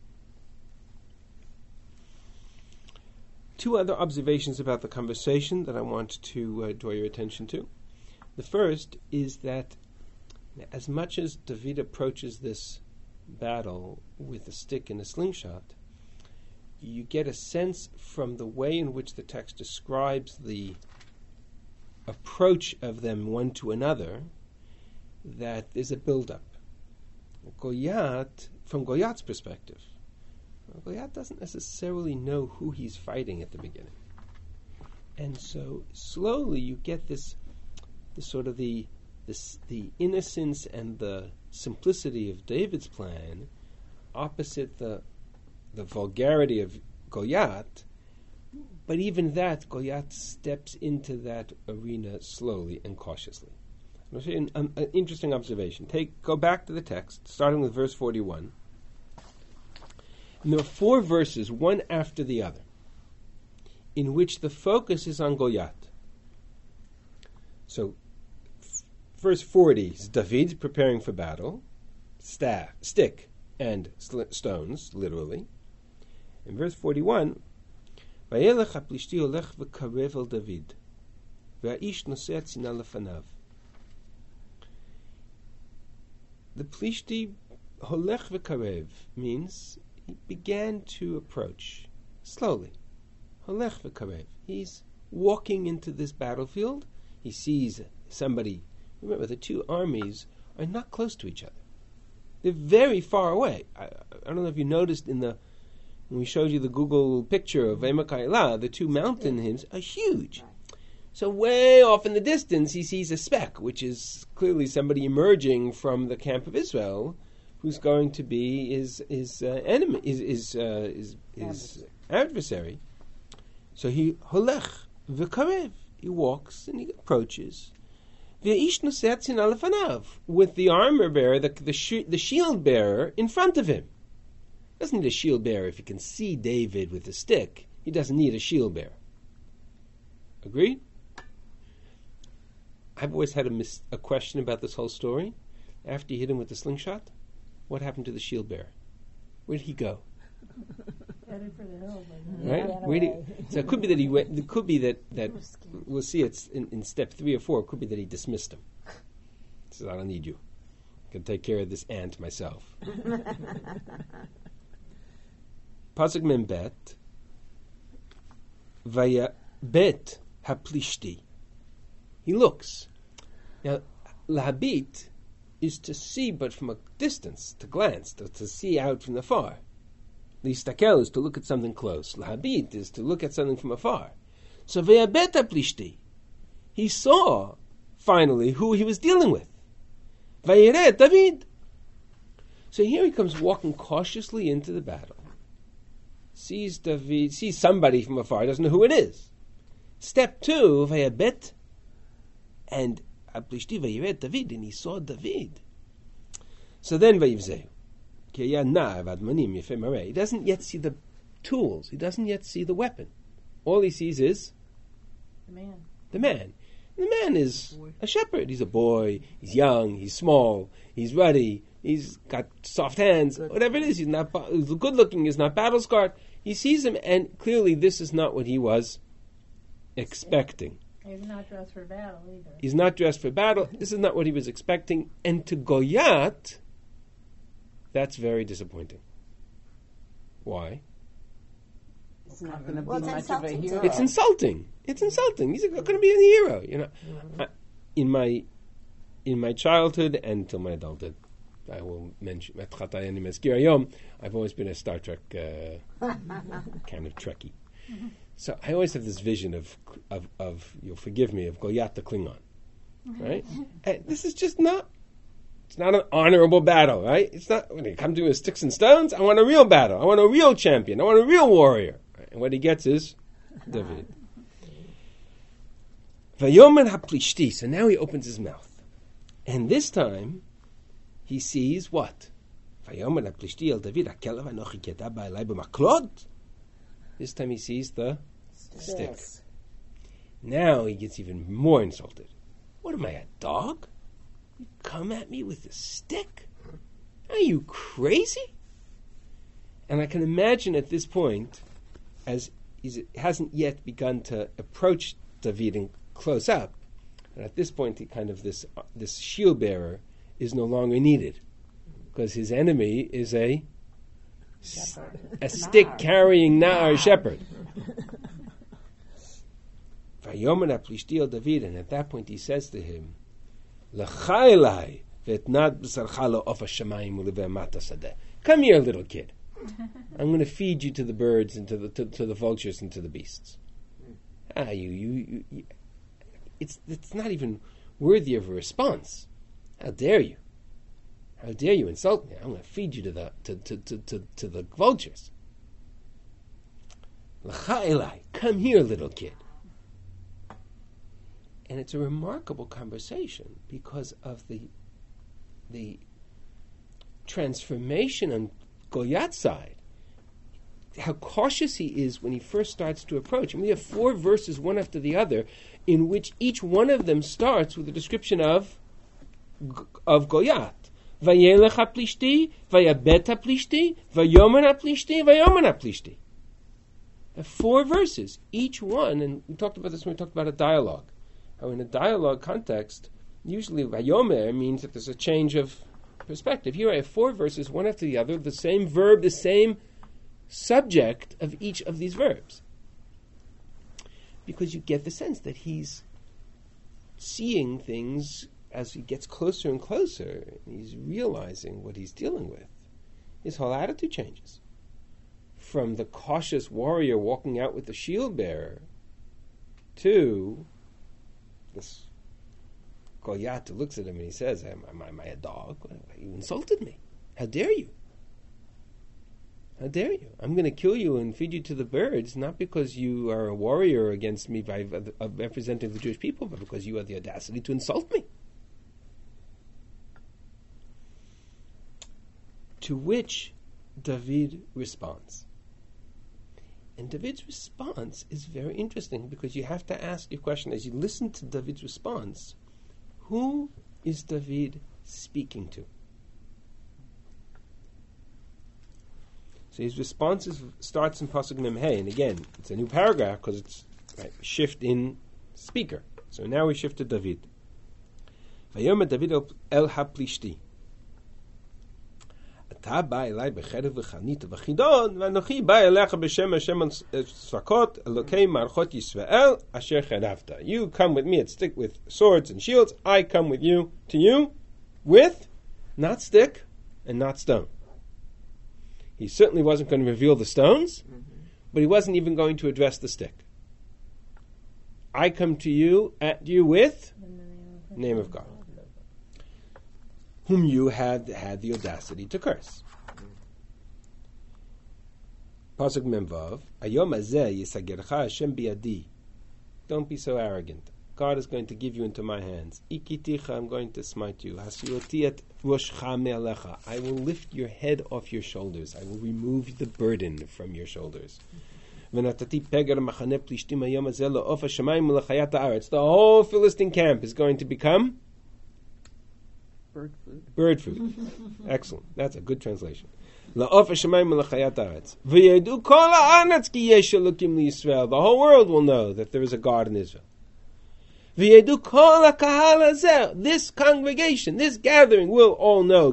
Two other observations about the conversation that I want to uh, draw your attention to. The first is that as much as David approaches this battle with a stick and a slingshot, you get a sense from the way in which the text describes the approach of them one to another that there's a build-up. Goliath, from Goliath's perspective, Goliath doesn't necessarily know who he's fighting at the beginning. And so slowly you get this, this sort of the this, the innocence and the simplicity of David's plan opposite the the vulgarity of Goliath. But even that, Goliath steps into that arena slowly and cautiously. I'll show you an, um, an interesting observation. Take Go back to the text, starting with verse forty-one. And there are four verses, one after the other, in which the focus is on Goliath. So, f- verse forty is David preparing for battle, staff, stick, and sl- stones, literally. In verse forty-one, Vayelech haplishti olech v'karev el David, v'ha'ish noseh tzina lefanav. The plishti holech v'karev means he began to approach slowly. Holech v'karev. He's walking into this battlefield. He sees somebody. Remember, the two armies are not close to each other. They're very far away. I, I don't know if you noticed in the when we showed you the Google picture of Emek Ha'elah, the two mountain hymns are huge. So way off in the distance, he sees a speck, which is clearly somebody emerging from the camp of Israel, who's going to be his his uh, enemy, his his, uh, his, his adversary. So he holech v'karev. He walks and he approaches. V'yish noset tzina lefanav, with the armor bearer, the the, sh- the shield bearer in front of him. Doesn't need a shield bearer if he can see David with a stick. He doesn't need a shield bearer. Agreed? I've always had a, mis- a question about this whole story. After he hit him with the slingshot, what happened to the shield bearer? Where did he go? Headed for the hill. Right? Where did he, so it could be that he went. It could be that that we'll see. It's in, in step three or four. It could be that he dismissed him. He says, "I don't need you. I can take care of this ant myself." Pasuk Mem Bet. Vaya Bet Haplishti. He looks. Now, lahabit is to see, but from a distance, to glance, to, to see out from afar. Listakel is to look at something close. Lahabit is to look at something from afar. So vaya Bet Haplishti. He saw, finally, who he was dealing with. Vayireh David. So here he comes walking cautiously into the battle. Sees David, sees somebody from afar, doesn't know who it is. Step two, Vayabet, and Aplishti Vayiret David, and he saw David. So then Vayivzeu. He doesn't yet see the tools. He doesn't yet see the weapon. All he sees is The man. the man. The man is a shepherd. He's a boy. He's young. He's small. He's ruddy. He's got soft hands. Good. Whatever it is, he's not ba- he's good looking. He's not battle scarred. He sees him, and clearly this is not what he was expecting. He's not dressed for battle either. He's not dressed for battle. This is not what he was expecting. And to Goyat, that's very disappointing. Why? It's not going to Well, be it's much of a insulting to hero. It's insulting. It's insulting. He's going to be a hero. You know, I, in my in my childhood and till my adulthood, I will mention. I've always been a Star Trek uh, kind of Trekkie. So I always have this vision of of, of you'll forgive me, of Goliath the Klingon, right? And this is just not. It's not an honorable battle, right? It's not when it comes to sticks and stones. I want a real battle. I want a real champion. I want a real warrior. And what he gets is David. Vayomer haplishti. So now he opens his mouth, and this time he sees what? Vayomer haplishti el David hakelav anochi keda ba'elai b'maklod. This time he sees the stick. Yes. Now he gets even more insulted. What am I, a dog? You come at me with a stick? Are you crazy? And I can imagine at this point, as he hasn't yet begun to approach David in close up, and at this point, he kind of this uh, this shield bearer is no longer needed because his enemy is a Shepherd. a stick carrying Na'ar shepherd. Vayomer haplishti el David, and at that point he says to him, L'chailai v'etnad b'sarcha lo'of hashamayim u'leve'amat hasadeh. Come here, little kid. I'm going to feed you to the birds and to the to, to the vultures and to the beasts. Ah, you, you, you, you, it's it's not even worthy of a response. How dare you? How dare you insult me? I'm going to feed you to the to to to, to, to the vultures. L'chailai, come here, little kid. And it's a remarkable conversation because of the the transformation on Goliath's side. How cautious he is when he first starts to approach. And we have four verses, one after the other, in which each one of them starts with a description of of Goliath. Vayelech haplishti, vayabet haplishti, vayomer haplishti, vayomer haplishti. Four verses, each one, and we talked about this when we talked about a dialogue. How in a dialogue context, usually vayomer means that there's a change of perspective. Here I have four verses, one after the other, the same verb, the same subject of each of these verbs. Because you get the sense that he's seeing things as he gets closer and closer, and he's realizing what he's dealing with, his whole attitude changes. From the cautious warrior walking out with the shield bearer to this Goliath looks at him and he says, am, am, am I a dog? You insulted me. How dare you? How dare you? I'm going to kill you and feed you to the birds, not because you are a warrior against me by uh, representing the Jewish people, but because you have the audacity to insult me. To which David responds. And David's response is very interesting, because you have to ask your question as you listen to David's response, who is David speaking to? So his response is, starts in Pasuk Mem Hey, and again, it's a new paragraph because it's right, shift in speaker. So now we shift to David. Vayom David el haplishti. Ata ba elai becherev v'chanita v'chidon, v'anochi ba elecha b'shem Hashem Tzvakot Elokei Marchot Yisrael asher cheravta. You come with me at stick with swords and shields. I come with you to you with not stick and not stone. He certainly wasn't going to reveal the stones, mm-hmm. but he wasn't even going to address the stick. I come to you at you with the name of God, whom you had had the audacity to curse. Pasuk Memvav, Ayom hazeh yisagercha Hashem biyadi. Don't be so arrogant. God is going to give you into my hands. Ikiticha, I'm going to smite you. Hasiyotiat roshcha me'alecha. I will lift your head off your shoulders. I will remove the burden from your shoulders. V'natati pegar machane plishtim hayom hazeh la'of hashamayim u'lechayat ha'aretz. The whole Philistine camp is going to become bird food. Bird food. Excellent. That's a good translation. La'of hashamayim u'lechayat ha'aretz. V'yedu kol ha'aretz ki yesh elokim liYisrael. The whole world will know that there is a God in Israel. This congregation, this gathering will all know.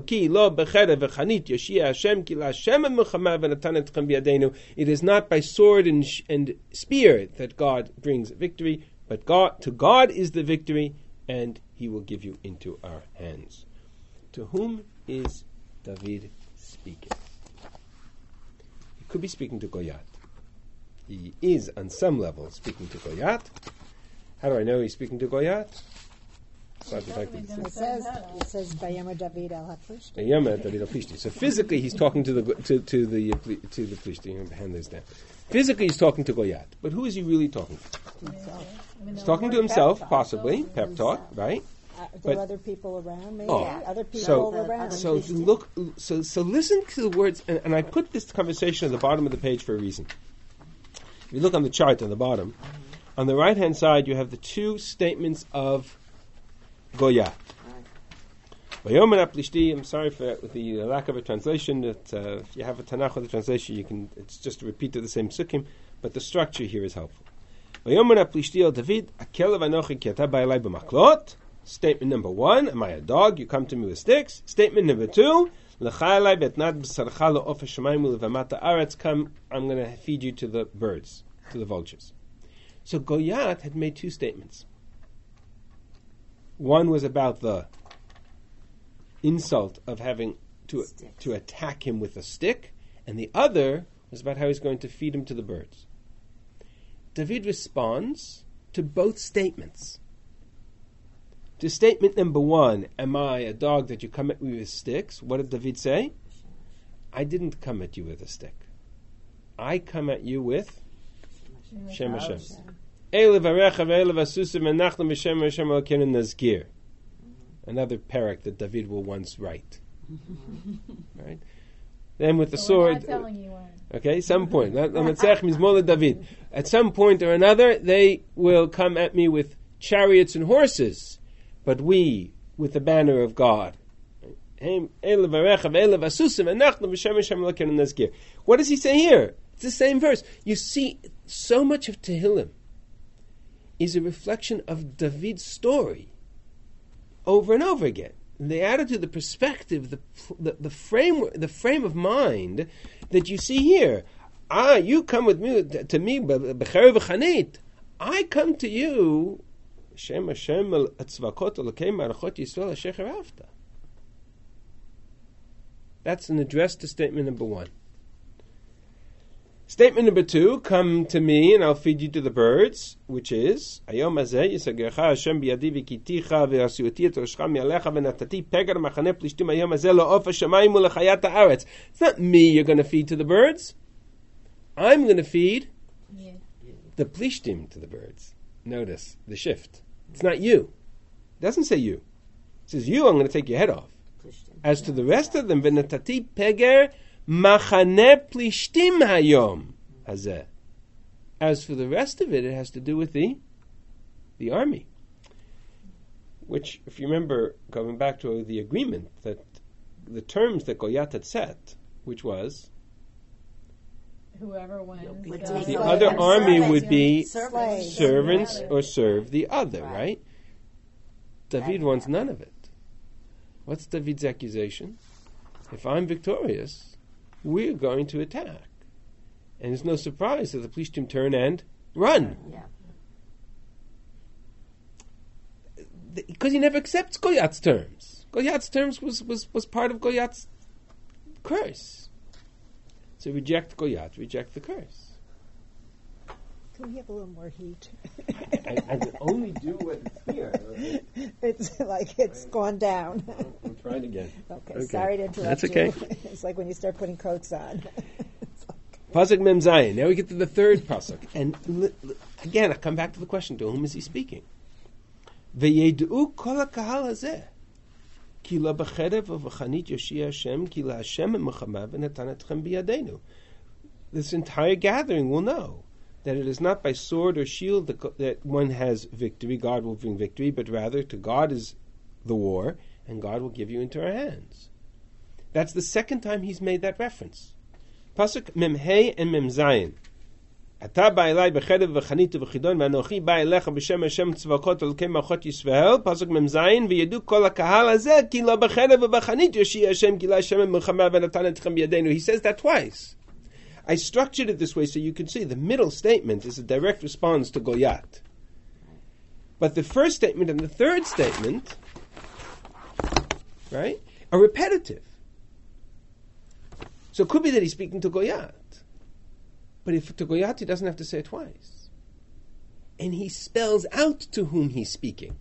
It is not by sword and, sh- and spear that God brings victory, but God, to God is the victory, and He will give you into our hands. To whom is David speaking? He could be speaking to Goliath. He is, on some level, speaking to Goliath. How do I know he's speaking to Goliath? It says, it says, Vayom David el haplishti. Vayom David el haplishti. So physically, he's talking to the to, to the to the plishti. I'm hand this down. Physically, he's talking to Goliath, but who is he really talking to? Himself. He's talking to himself, possibly pep talk, right? Uh, there but, are other people around, maybe oh, other people so, around. So look, so so listen to the words, and, and I put this conversation at the bottom of the page for a reason. If you look on the chart on the bottom. On the right-hand side, you have the two statements of Goliath. I'm sorry for the lack of a translation. That, uh, if you have a Tanakh with a translation, you can. It's just a repeat of the same sukkim, but the structure here is helpful. Statement number one: am I a dog? You come to me with sticks. Statement number two: come, I'm going to feed you to the birds, to the vultures. So Goliath had made two statements. One was about the insult of having to Sticks. to attack him with a stick, and the other was about how he's going to feed him to the birds. David responds to both statements. To statement number one, am I a dog that you come at me with sticks? What did David say? I didn't come at you with a stick. I come at you with Shem Hashem. Another parak that David will once write. Right? Then with the so sword. We're not telling you when. Okay, some point. David. At some point or another, they will come at me with chariots and horses, but we with the banner of God. What does he say here? It's the same verse. You see, so much of Tehillim is a reflection of David's story over and over again. The attitude, the perspective, the the, the frame, the frame of mind that you see here. Ah, you come with me to me, b'cherev v'chanit. I come to you Shem Hashem el Tzvakot Elokei Marachot Yisrael Asher Charafta. That's an address to statement number one. Statement number two, come to me and I'll feed you to the birds, which is, Hayom hazeh yisagercha Hashem biyadi v'kiticha v'yasuoti et roshcha mi'alecha v'natati pegar machane plishtim hayom hazeh la'of hashamayim u'lechayat ha'aretz. It's not me you're going to feed to the birds. I'm going to feed Yeah. the plishtim to the birds. Notice the shift. It's not you. It doesn't say you. It says you, I'm going to take your head off. As to the rest of them, v'natati pegar Machane plishtim hayom hazeh. As for the rest of it, it has to do with the the army. Which, if you remember, going back to the agreement, that the terms that Goyat had set, which was Whoever wins. Would does take the it. over other and army serve would it. be Servants. servants Yeah. or serve the other, Right. right? David wants none of it. What's David's accusation? If I'm victorious, we're going to attack. And it's no surprise that the plishtim turn and run. Yeah. Because he never accepts Goyat's terms. Goyat's terms was, was, was part of Goyat's curse. So reject Goyat, reject the curse. Can we have a little more heat? I, I can only do what it's here. It's like it's gone down. We'll try it again. Okay, Okay. sorry to interrupt That's okay. you. It's like when you start putting coats on. Pasuk Mem Zayin. Now we get to the third pasuk, and li- li- again I come back to the question: to whom is he speaking? Ve'yedu kol hakahal hazeh, ki la b'cherev v'chanit yoshia Hashem, ki la Hashem mechamav v'natan etchem biyadenu. This entire gathering will know that it is not by sword or shield that, go- that one has victory. God will bring victory, but rather to God is the war, and God will give you into our hands. That's the second time he's made that reference. Pasuk Mem Hey and Mem Zayin. Ata ba'elai b'cherev v'chanitu v'chidon v'anochi ba'elecha b'shem Hashem tzvakot elokei malchot Yisrael. Pasuk Mem Zayin v'yedu kol hakahal hazeh ki la b'cherev v'chanitu yoshia Hashem ki la Hashem milchama v'natan etchem biyadenu. He says that twice. I structured it this way so you can see the middle statement is a direct response to Goyat. But the first statement and the third statement, right, are repetitive. So it could be that he's speaking to Goyat. But if to Goyat, he doesn't have to say it twice. And he spells out to whom he's speaking.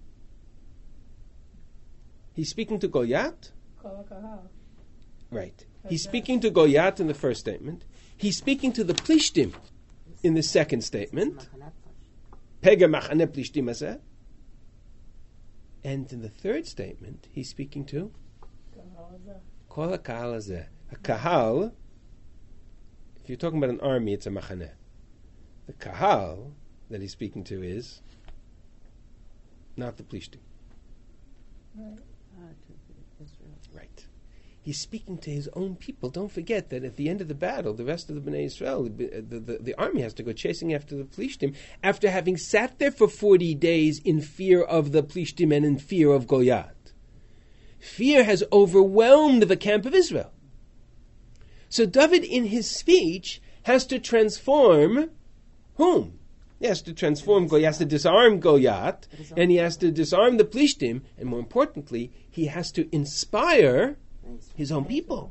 He's speaking to Goyat. Kol hakahal. Right. He's speaking to Goyat in the first statement. He's speaking to the Plishtim in the second statement. Pega machane Plishtim hazeh. And in the third statement, he's speaking to Kol hakahal hazeh. A kahal, if you're talking about an army, it's a machaneh. The kahal that he's speaking to is not the Plishtim. Right. Ah, to the Israel. Right. He's speaking to his own people. Don't forget that at the end of the battle, the rest of the Bnei Israel, the, the, the, the army has to go chasing after the Plishtim after having sat there for forty days in fear of the Plishtim and in fear of Goyat. Fear has overwhelmed the camp of Israel. So David, in his speech, has to transform whom? He has to transform Goyat, he has to disarm Goyat, and he has to disarm the Plishtim, and more importantly, he has to inspire his own people.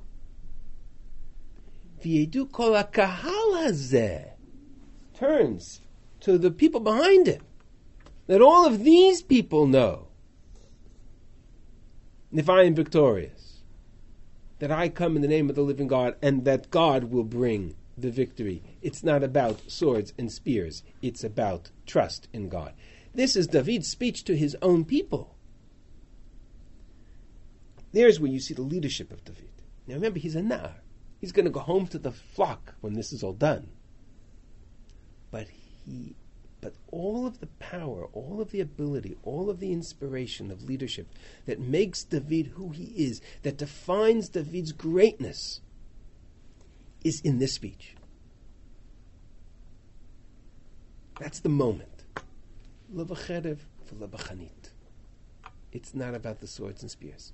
V'yedu kol hakahal hazeh turns to the people behind him, that all of these people know, if I am victorious, that I come in the name of the living God, and that God will bring the victory. It's not about swords and spears. It's about trust in God. This is David's speech to his own people. There's where you see the leadership of David. Now remember, he's a Nar. He's going to go home to the flock when this is all done. But he, but all of the power, all of the ability, all of the inspiration of leadership that makes David who he is, that defines David's greatness, is in this speech. That's the moment. L'vacherev v'l'bachanit. It's not about the swords and spears.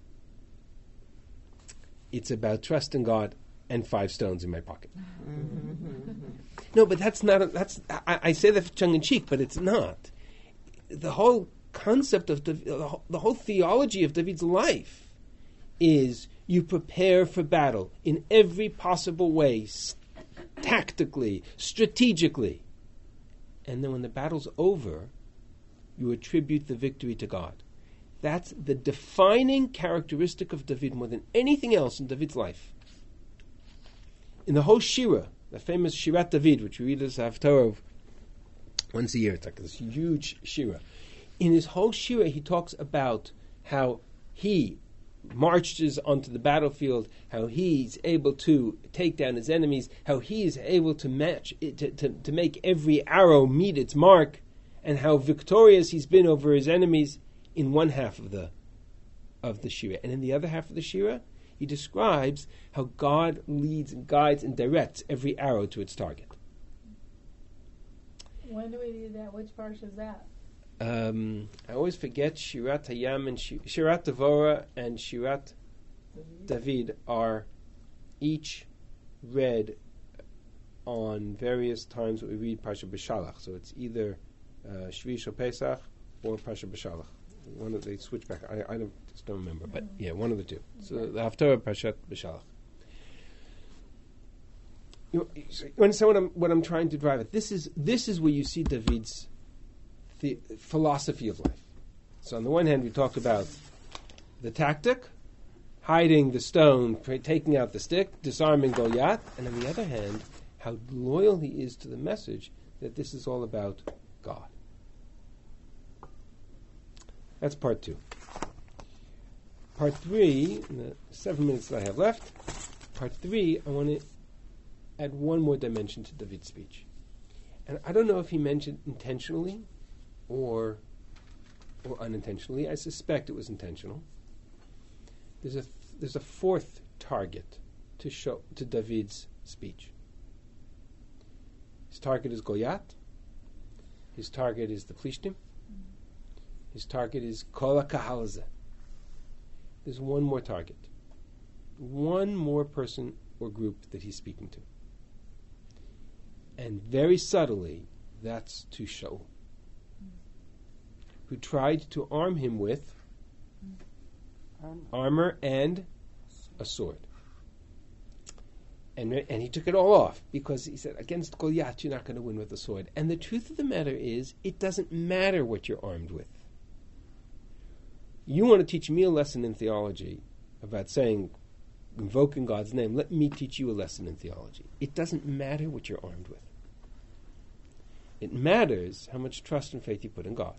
It's about trust in God and five stones in my pocket. No, but that's not. A, that's I, I say that tongue in cheek, but it's not. the whole concept of Dav- the whole- the whole theology of David's life is you prepare for battle in every possible way, s- tactically, strategically. And then when the battle's over, you attribute the victory to God. That's the defining characteristic of David more than anything else in David's life. In the whole Shira, the famous Shirat David, which we read as Haftarah once a year, it's like this huge Shira. In his whole Shira, he talks about how he marches onto the battlefield, how he's able to take down his enemies, how he is able to match, it, to, to, to make every arrow meet its mark, and how victorious he's been over his enemies in one half of the of the Shira. And in the other half of the Shira, he describes how God leads and guides and directs every arrow to its target. When do we do that? Which parsha is that? Um, I always forget Shirat Hayam and Shi- Shirat Devora and Shirat David are each read on various times that we read Parsha B'Shalach. So it's either uh, Shvish or Pesach or Parsha B'Shalach. One of they switch back. I, I don't, just don't remember, but yeah, one of the two. So the Haftarah Parshat B'Shalach. You, you understand what I'm what I'm trying to drive at? This is this is where you see David's the philosophy of life. So on the one hand, we talked about the tactic, hiding the stone, taking out the stick, disarming Goliath, and on the other hand, how loyal he is to the message that this is all about God. That's part two. Part three, in the seven minutes that I have left, part three, I want to add one more dimension to David's speech. And I don't know if he mentioned intentionally or or unintentionally. I suspect it was intentional. There's a there's a fourth target to show to David's speech. His target is Goliath. His target is the Plishtim. His target is Kol HaKahal. There's one more target. One more person or group that he's speaking to. And very subtly, that's to Shaul, who tried to arm him with Armor. armor and a sword. And, and he took it all off because he said, against Goliath, you're not going to win with a sword. And the truth of the matter is, it doesn't matter what you're armed with. You want to teach me a lesson in theology about saying, invoking God's name, let me teach you a lesson in theology. It doesn't matter what you're armed with. It matters how much trust and faith you put in God.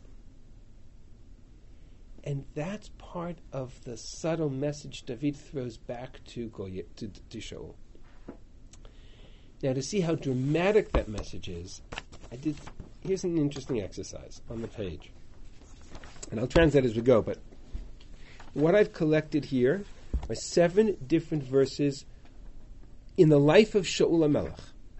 And that's part of the subtle message David throws back to Goy- to, to Shaul. Now, to see how dramatic that message is, I did. Here's an interesting exercise on the page, and I'll translate as we go. But what I've collected here are seven different verses in the life of Shaul HaMelech.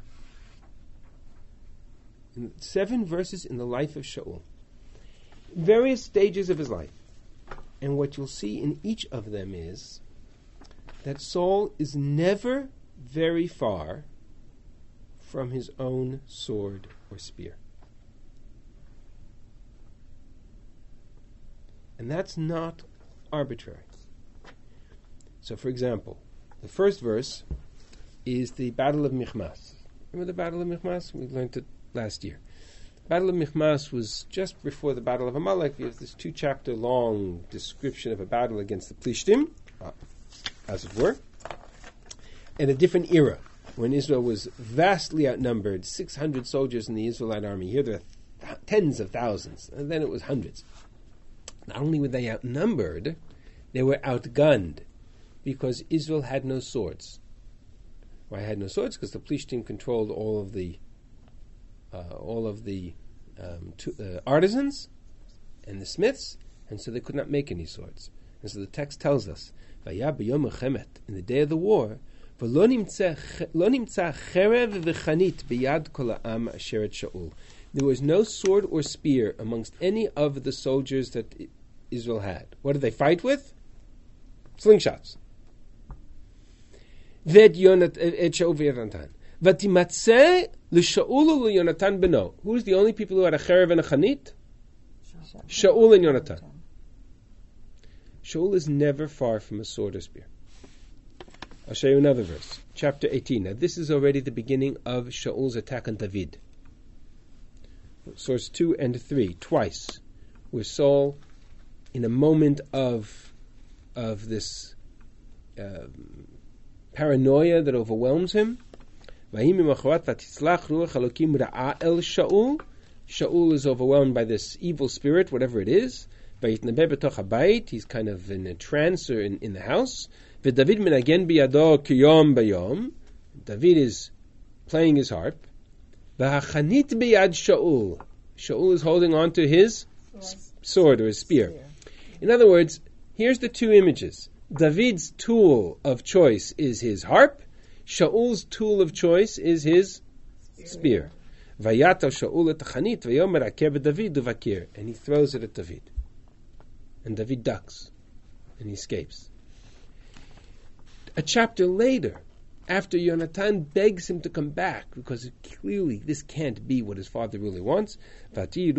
In seven verses in the life of Shaul, various stages of his life. And what you'll see in each of them is that Saul is never very far from his own sword or spear. And that's not arbitrary. So, for example, the first verse is the Battle of Michmas. Remember the Battle of Michmas? We learned it last year. The Battle of Michmas was just before the Battle of Amalek. There's this two-chapter long description of a battle against the Plishtim, uh, as it were, in a different era, when Israel was vastly outnumbered, six hundred soldiers in the Israelite army. Here there are th- tens of thousands, and then it was hundreds. Not only were they outnumbered, they were outgunned, because Israel had no swords. Why had no swords? Because the Plishtim controlled all of the uh, all of the um, to, uh, artisans and the smiths, and so they could not make any swords. And so the text tells us, "Vayah b'yom Mechemet," in the day of the war, "V'lo nimtza cherev v'chanit b'yad kol ha'am asher et Shaul." There was no sword or spear amongst any of the soldiers that Israel had. What did they fight with? Slingshots. Ved Yonat et Shaul v'Yonatan. V'timatzeh l'Shaul u'Yonatan beno. Who's the only people who had a cherev and a chanit? Shaul and Yonatan. Shaul is never far from a sword or spear. I'll show you another verse. Chapter eighteen. Now this is already the beginning of Shaul's attack on David. Source two and three, twice, where Saul, in a moment of of this uh, paranoia that overwhelms him, Shaul is overwhelmed by this evil spirit, whatever it is. He's kind of in a trance or in, in the house. David is playing his harp. Shaul is holding on to his sword or his spear. In other words, here's the two images. David's tool of choice is his harp. Shaul's tool of choice is his spear. Shaul and he throws it at David. And David ducks and he escapes. A chapter later, after Yonatan begs him to come back, because clearly this can't be what his father really wants, David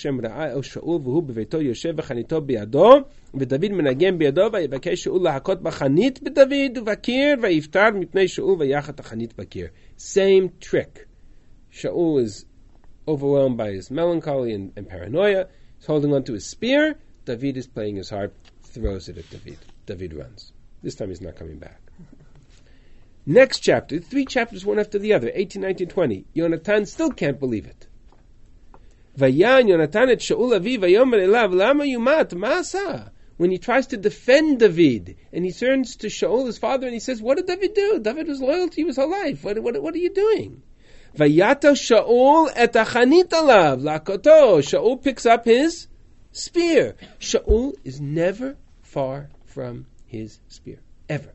Same trick. Shaul is overwhelmed by his melancholy and, and paranoia. He's holding on to his spear. David is playing his harp, throws it at David. David runs. This time he's not coming back. Next chapter, three chapters one after the other, eighteen, nineteen, twenty. Yonatan still can't believe it. Vayan Yonatan et Shaul avi vayomer elav lama yumat ma'asa. When he tries to defend David, and he turns to Shaul, his father, and he says, "What did David do? David was loyal to you his whole life. What, what, what are you doing?" Vayato Shaul et achanit alav lakoto. Shaul picks up his spear. Shaul is never far from his spear, ever.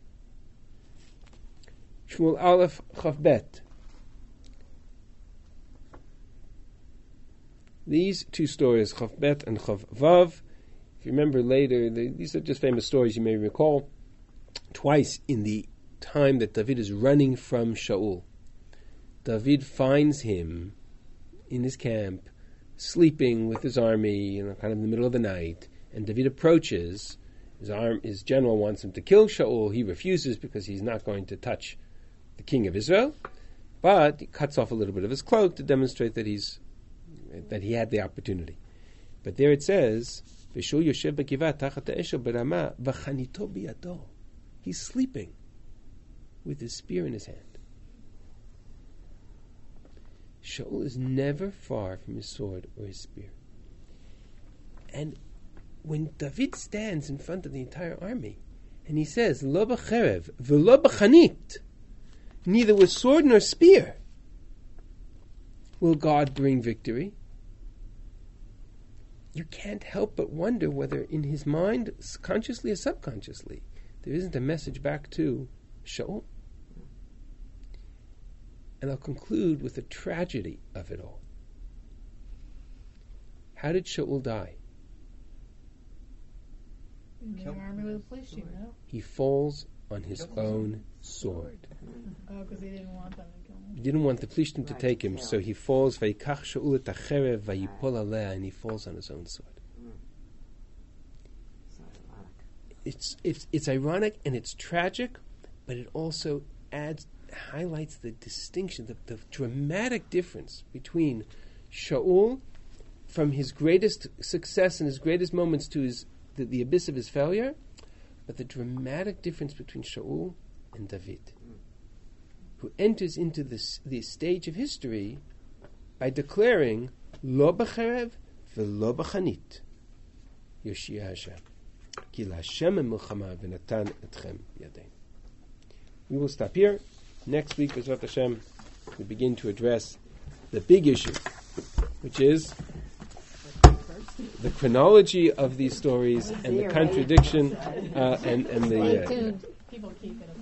Shmuel Aleph Chav Bet. These two stories, Chav Bet and Chav Vav, if you remember later, they, these are just famous stories you may recall. Twice in the time that David is running from Shaul, David finds him in his camp, sleeping with his army, you know, kind of in the middle of the night, and David approaches. His arm, his general wants him to kill Shaul. He refuses because he's not going to touch the king of Israel, but he cuts off a little bit of his cloak to demonstrate that he's that he had the opportunity. But there it says, he's sleeping with his spear in his hand. Shaul is never far from his sword or his spear. And when David stands in front of the entire army, and he says, Lo b'cherev v'lo b'chanit, neither with sword nor spear will God bring victory, you can't help but wonder whether in his mind, consciously or subconsciously, there isn't a message back to Shaul. And I'll conclude with the tragedy of it all. How did Shaul die? In the army with a police chief, no? He falls on his own sword. Oh, because he didn't want them to kill him. He didn't want the Plishtim to Right, take him, kill. so he falls, Vayikach Shaul et hacherev vayipol aleh, and he falls on his own sword. So ironic. It's it's it's ironic and it's tragic, but it also adds highlights the distinction, the, the dramatic difference between Shaul, from his greatest success and his greatest moments to his the, the abyss of his failure, but the dramatic difference between Shaul and David, who enters into this the stage of history by declaring Lo b'cherev v'lo b'chanit Yoshia Hashem ki l'Hashem milchama v'natan etchem yadein. We will stop here. Next week, B'ezrat Hashem, we begin to address the big issue, which is the chronology of these stories and the contradiction uh, and, and the... Uh, People keep it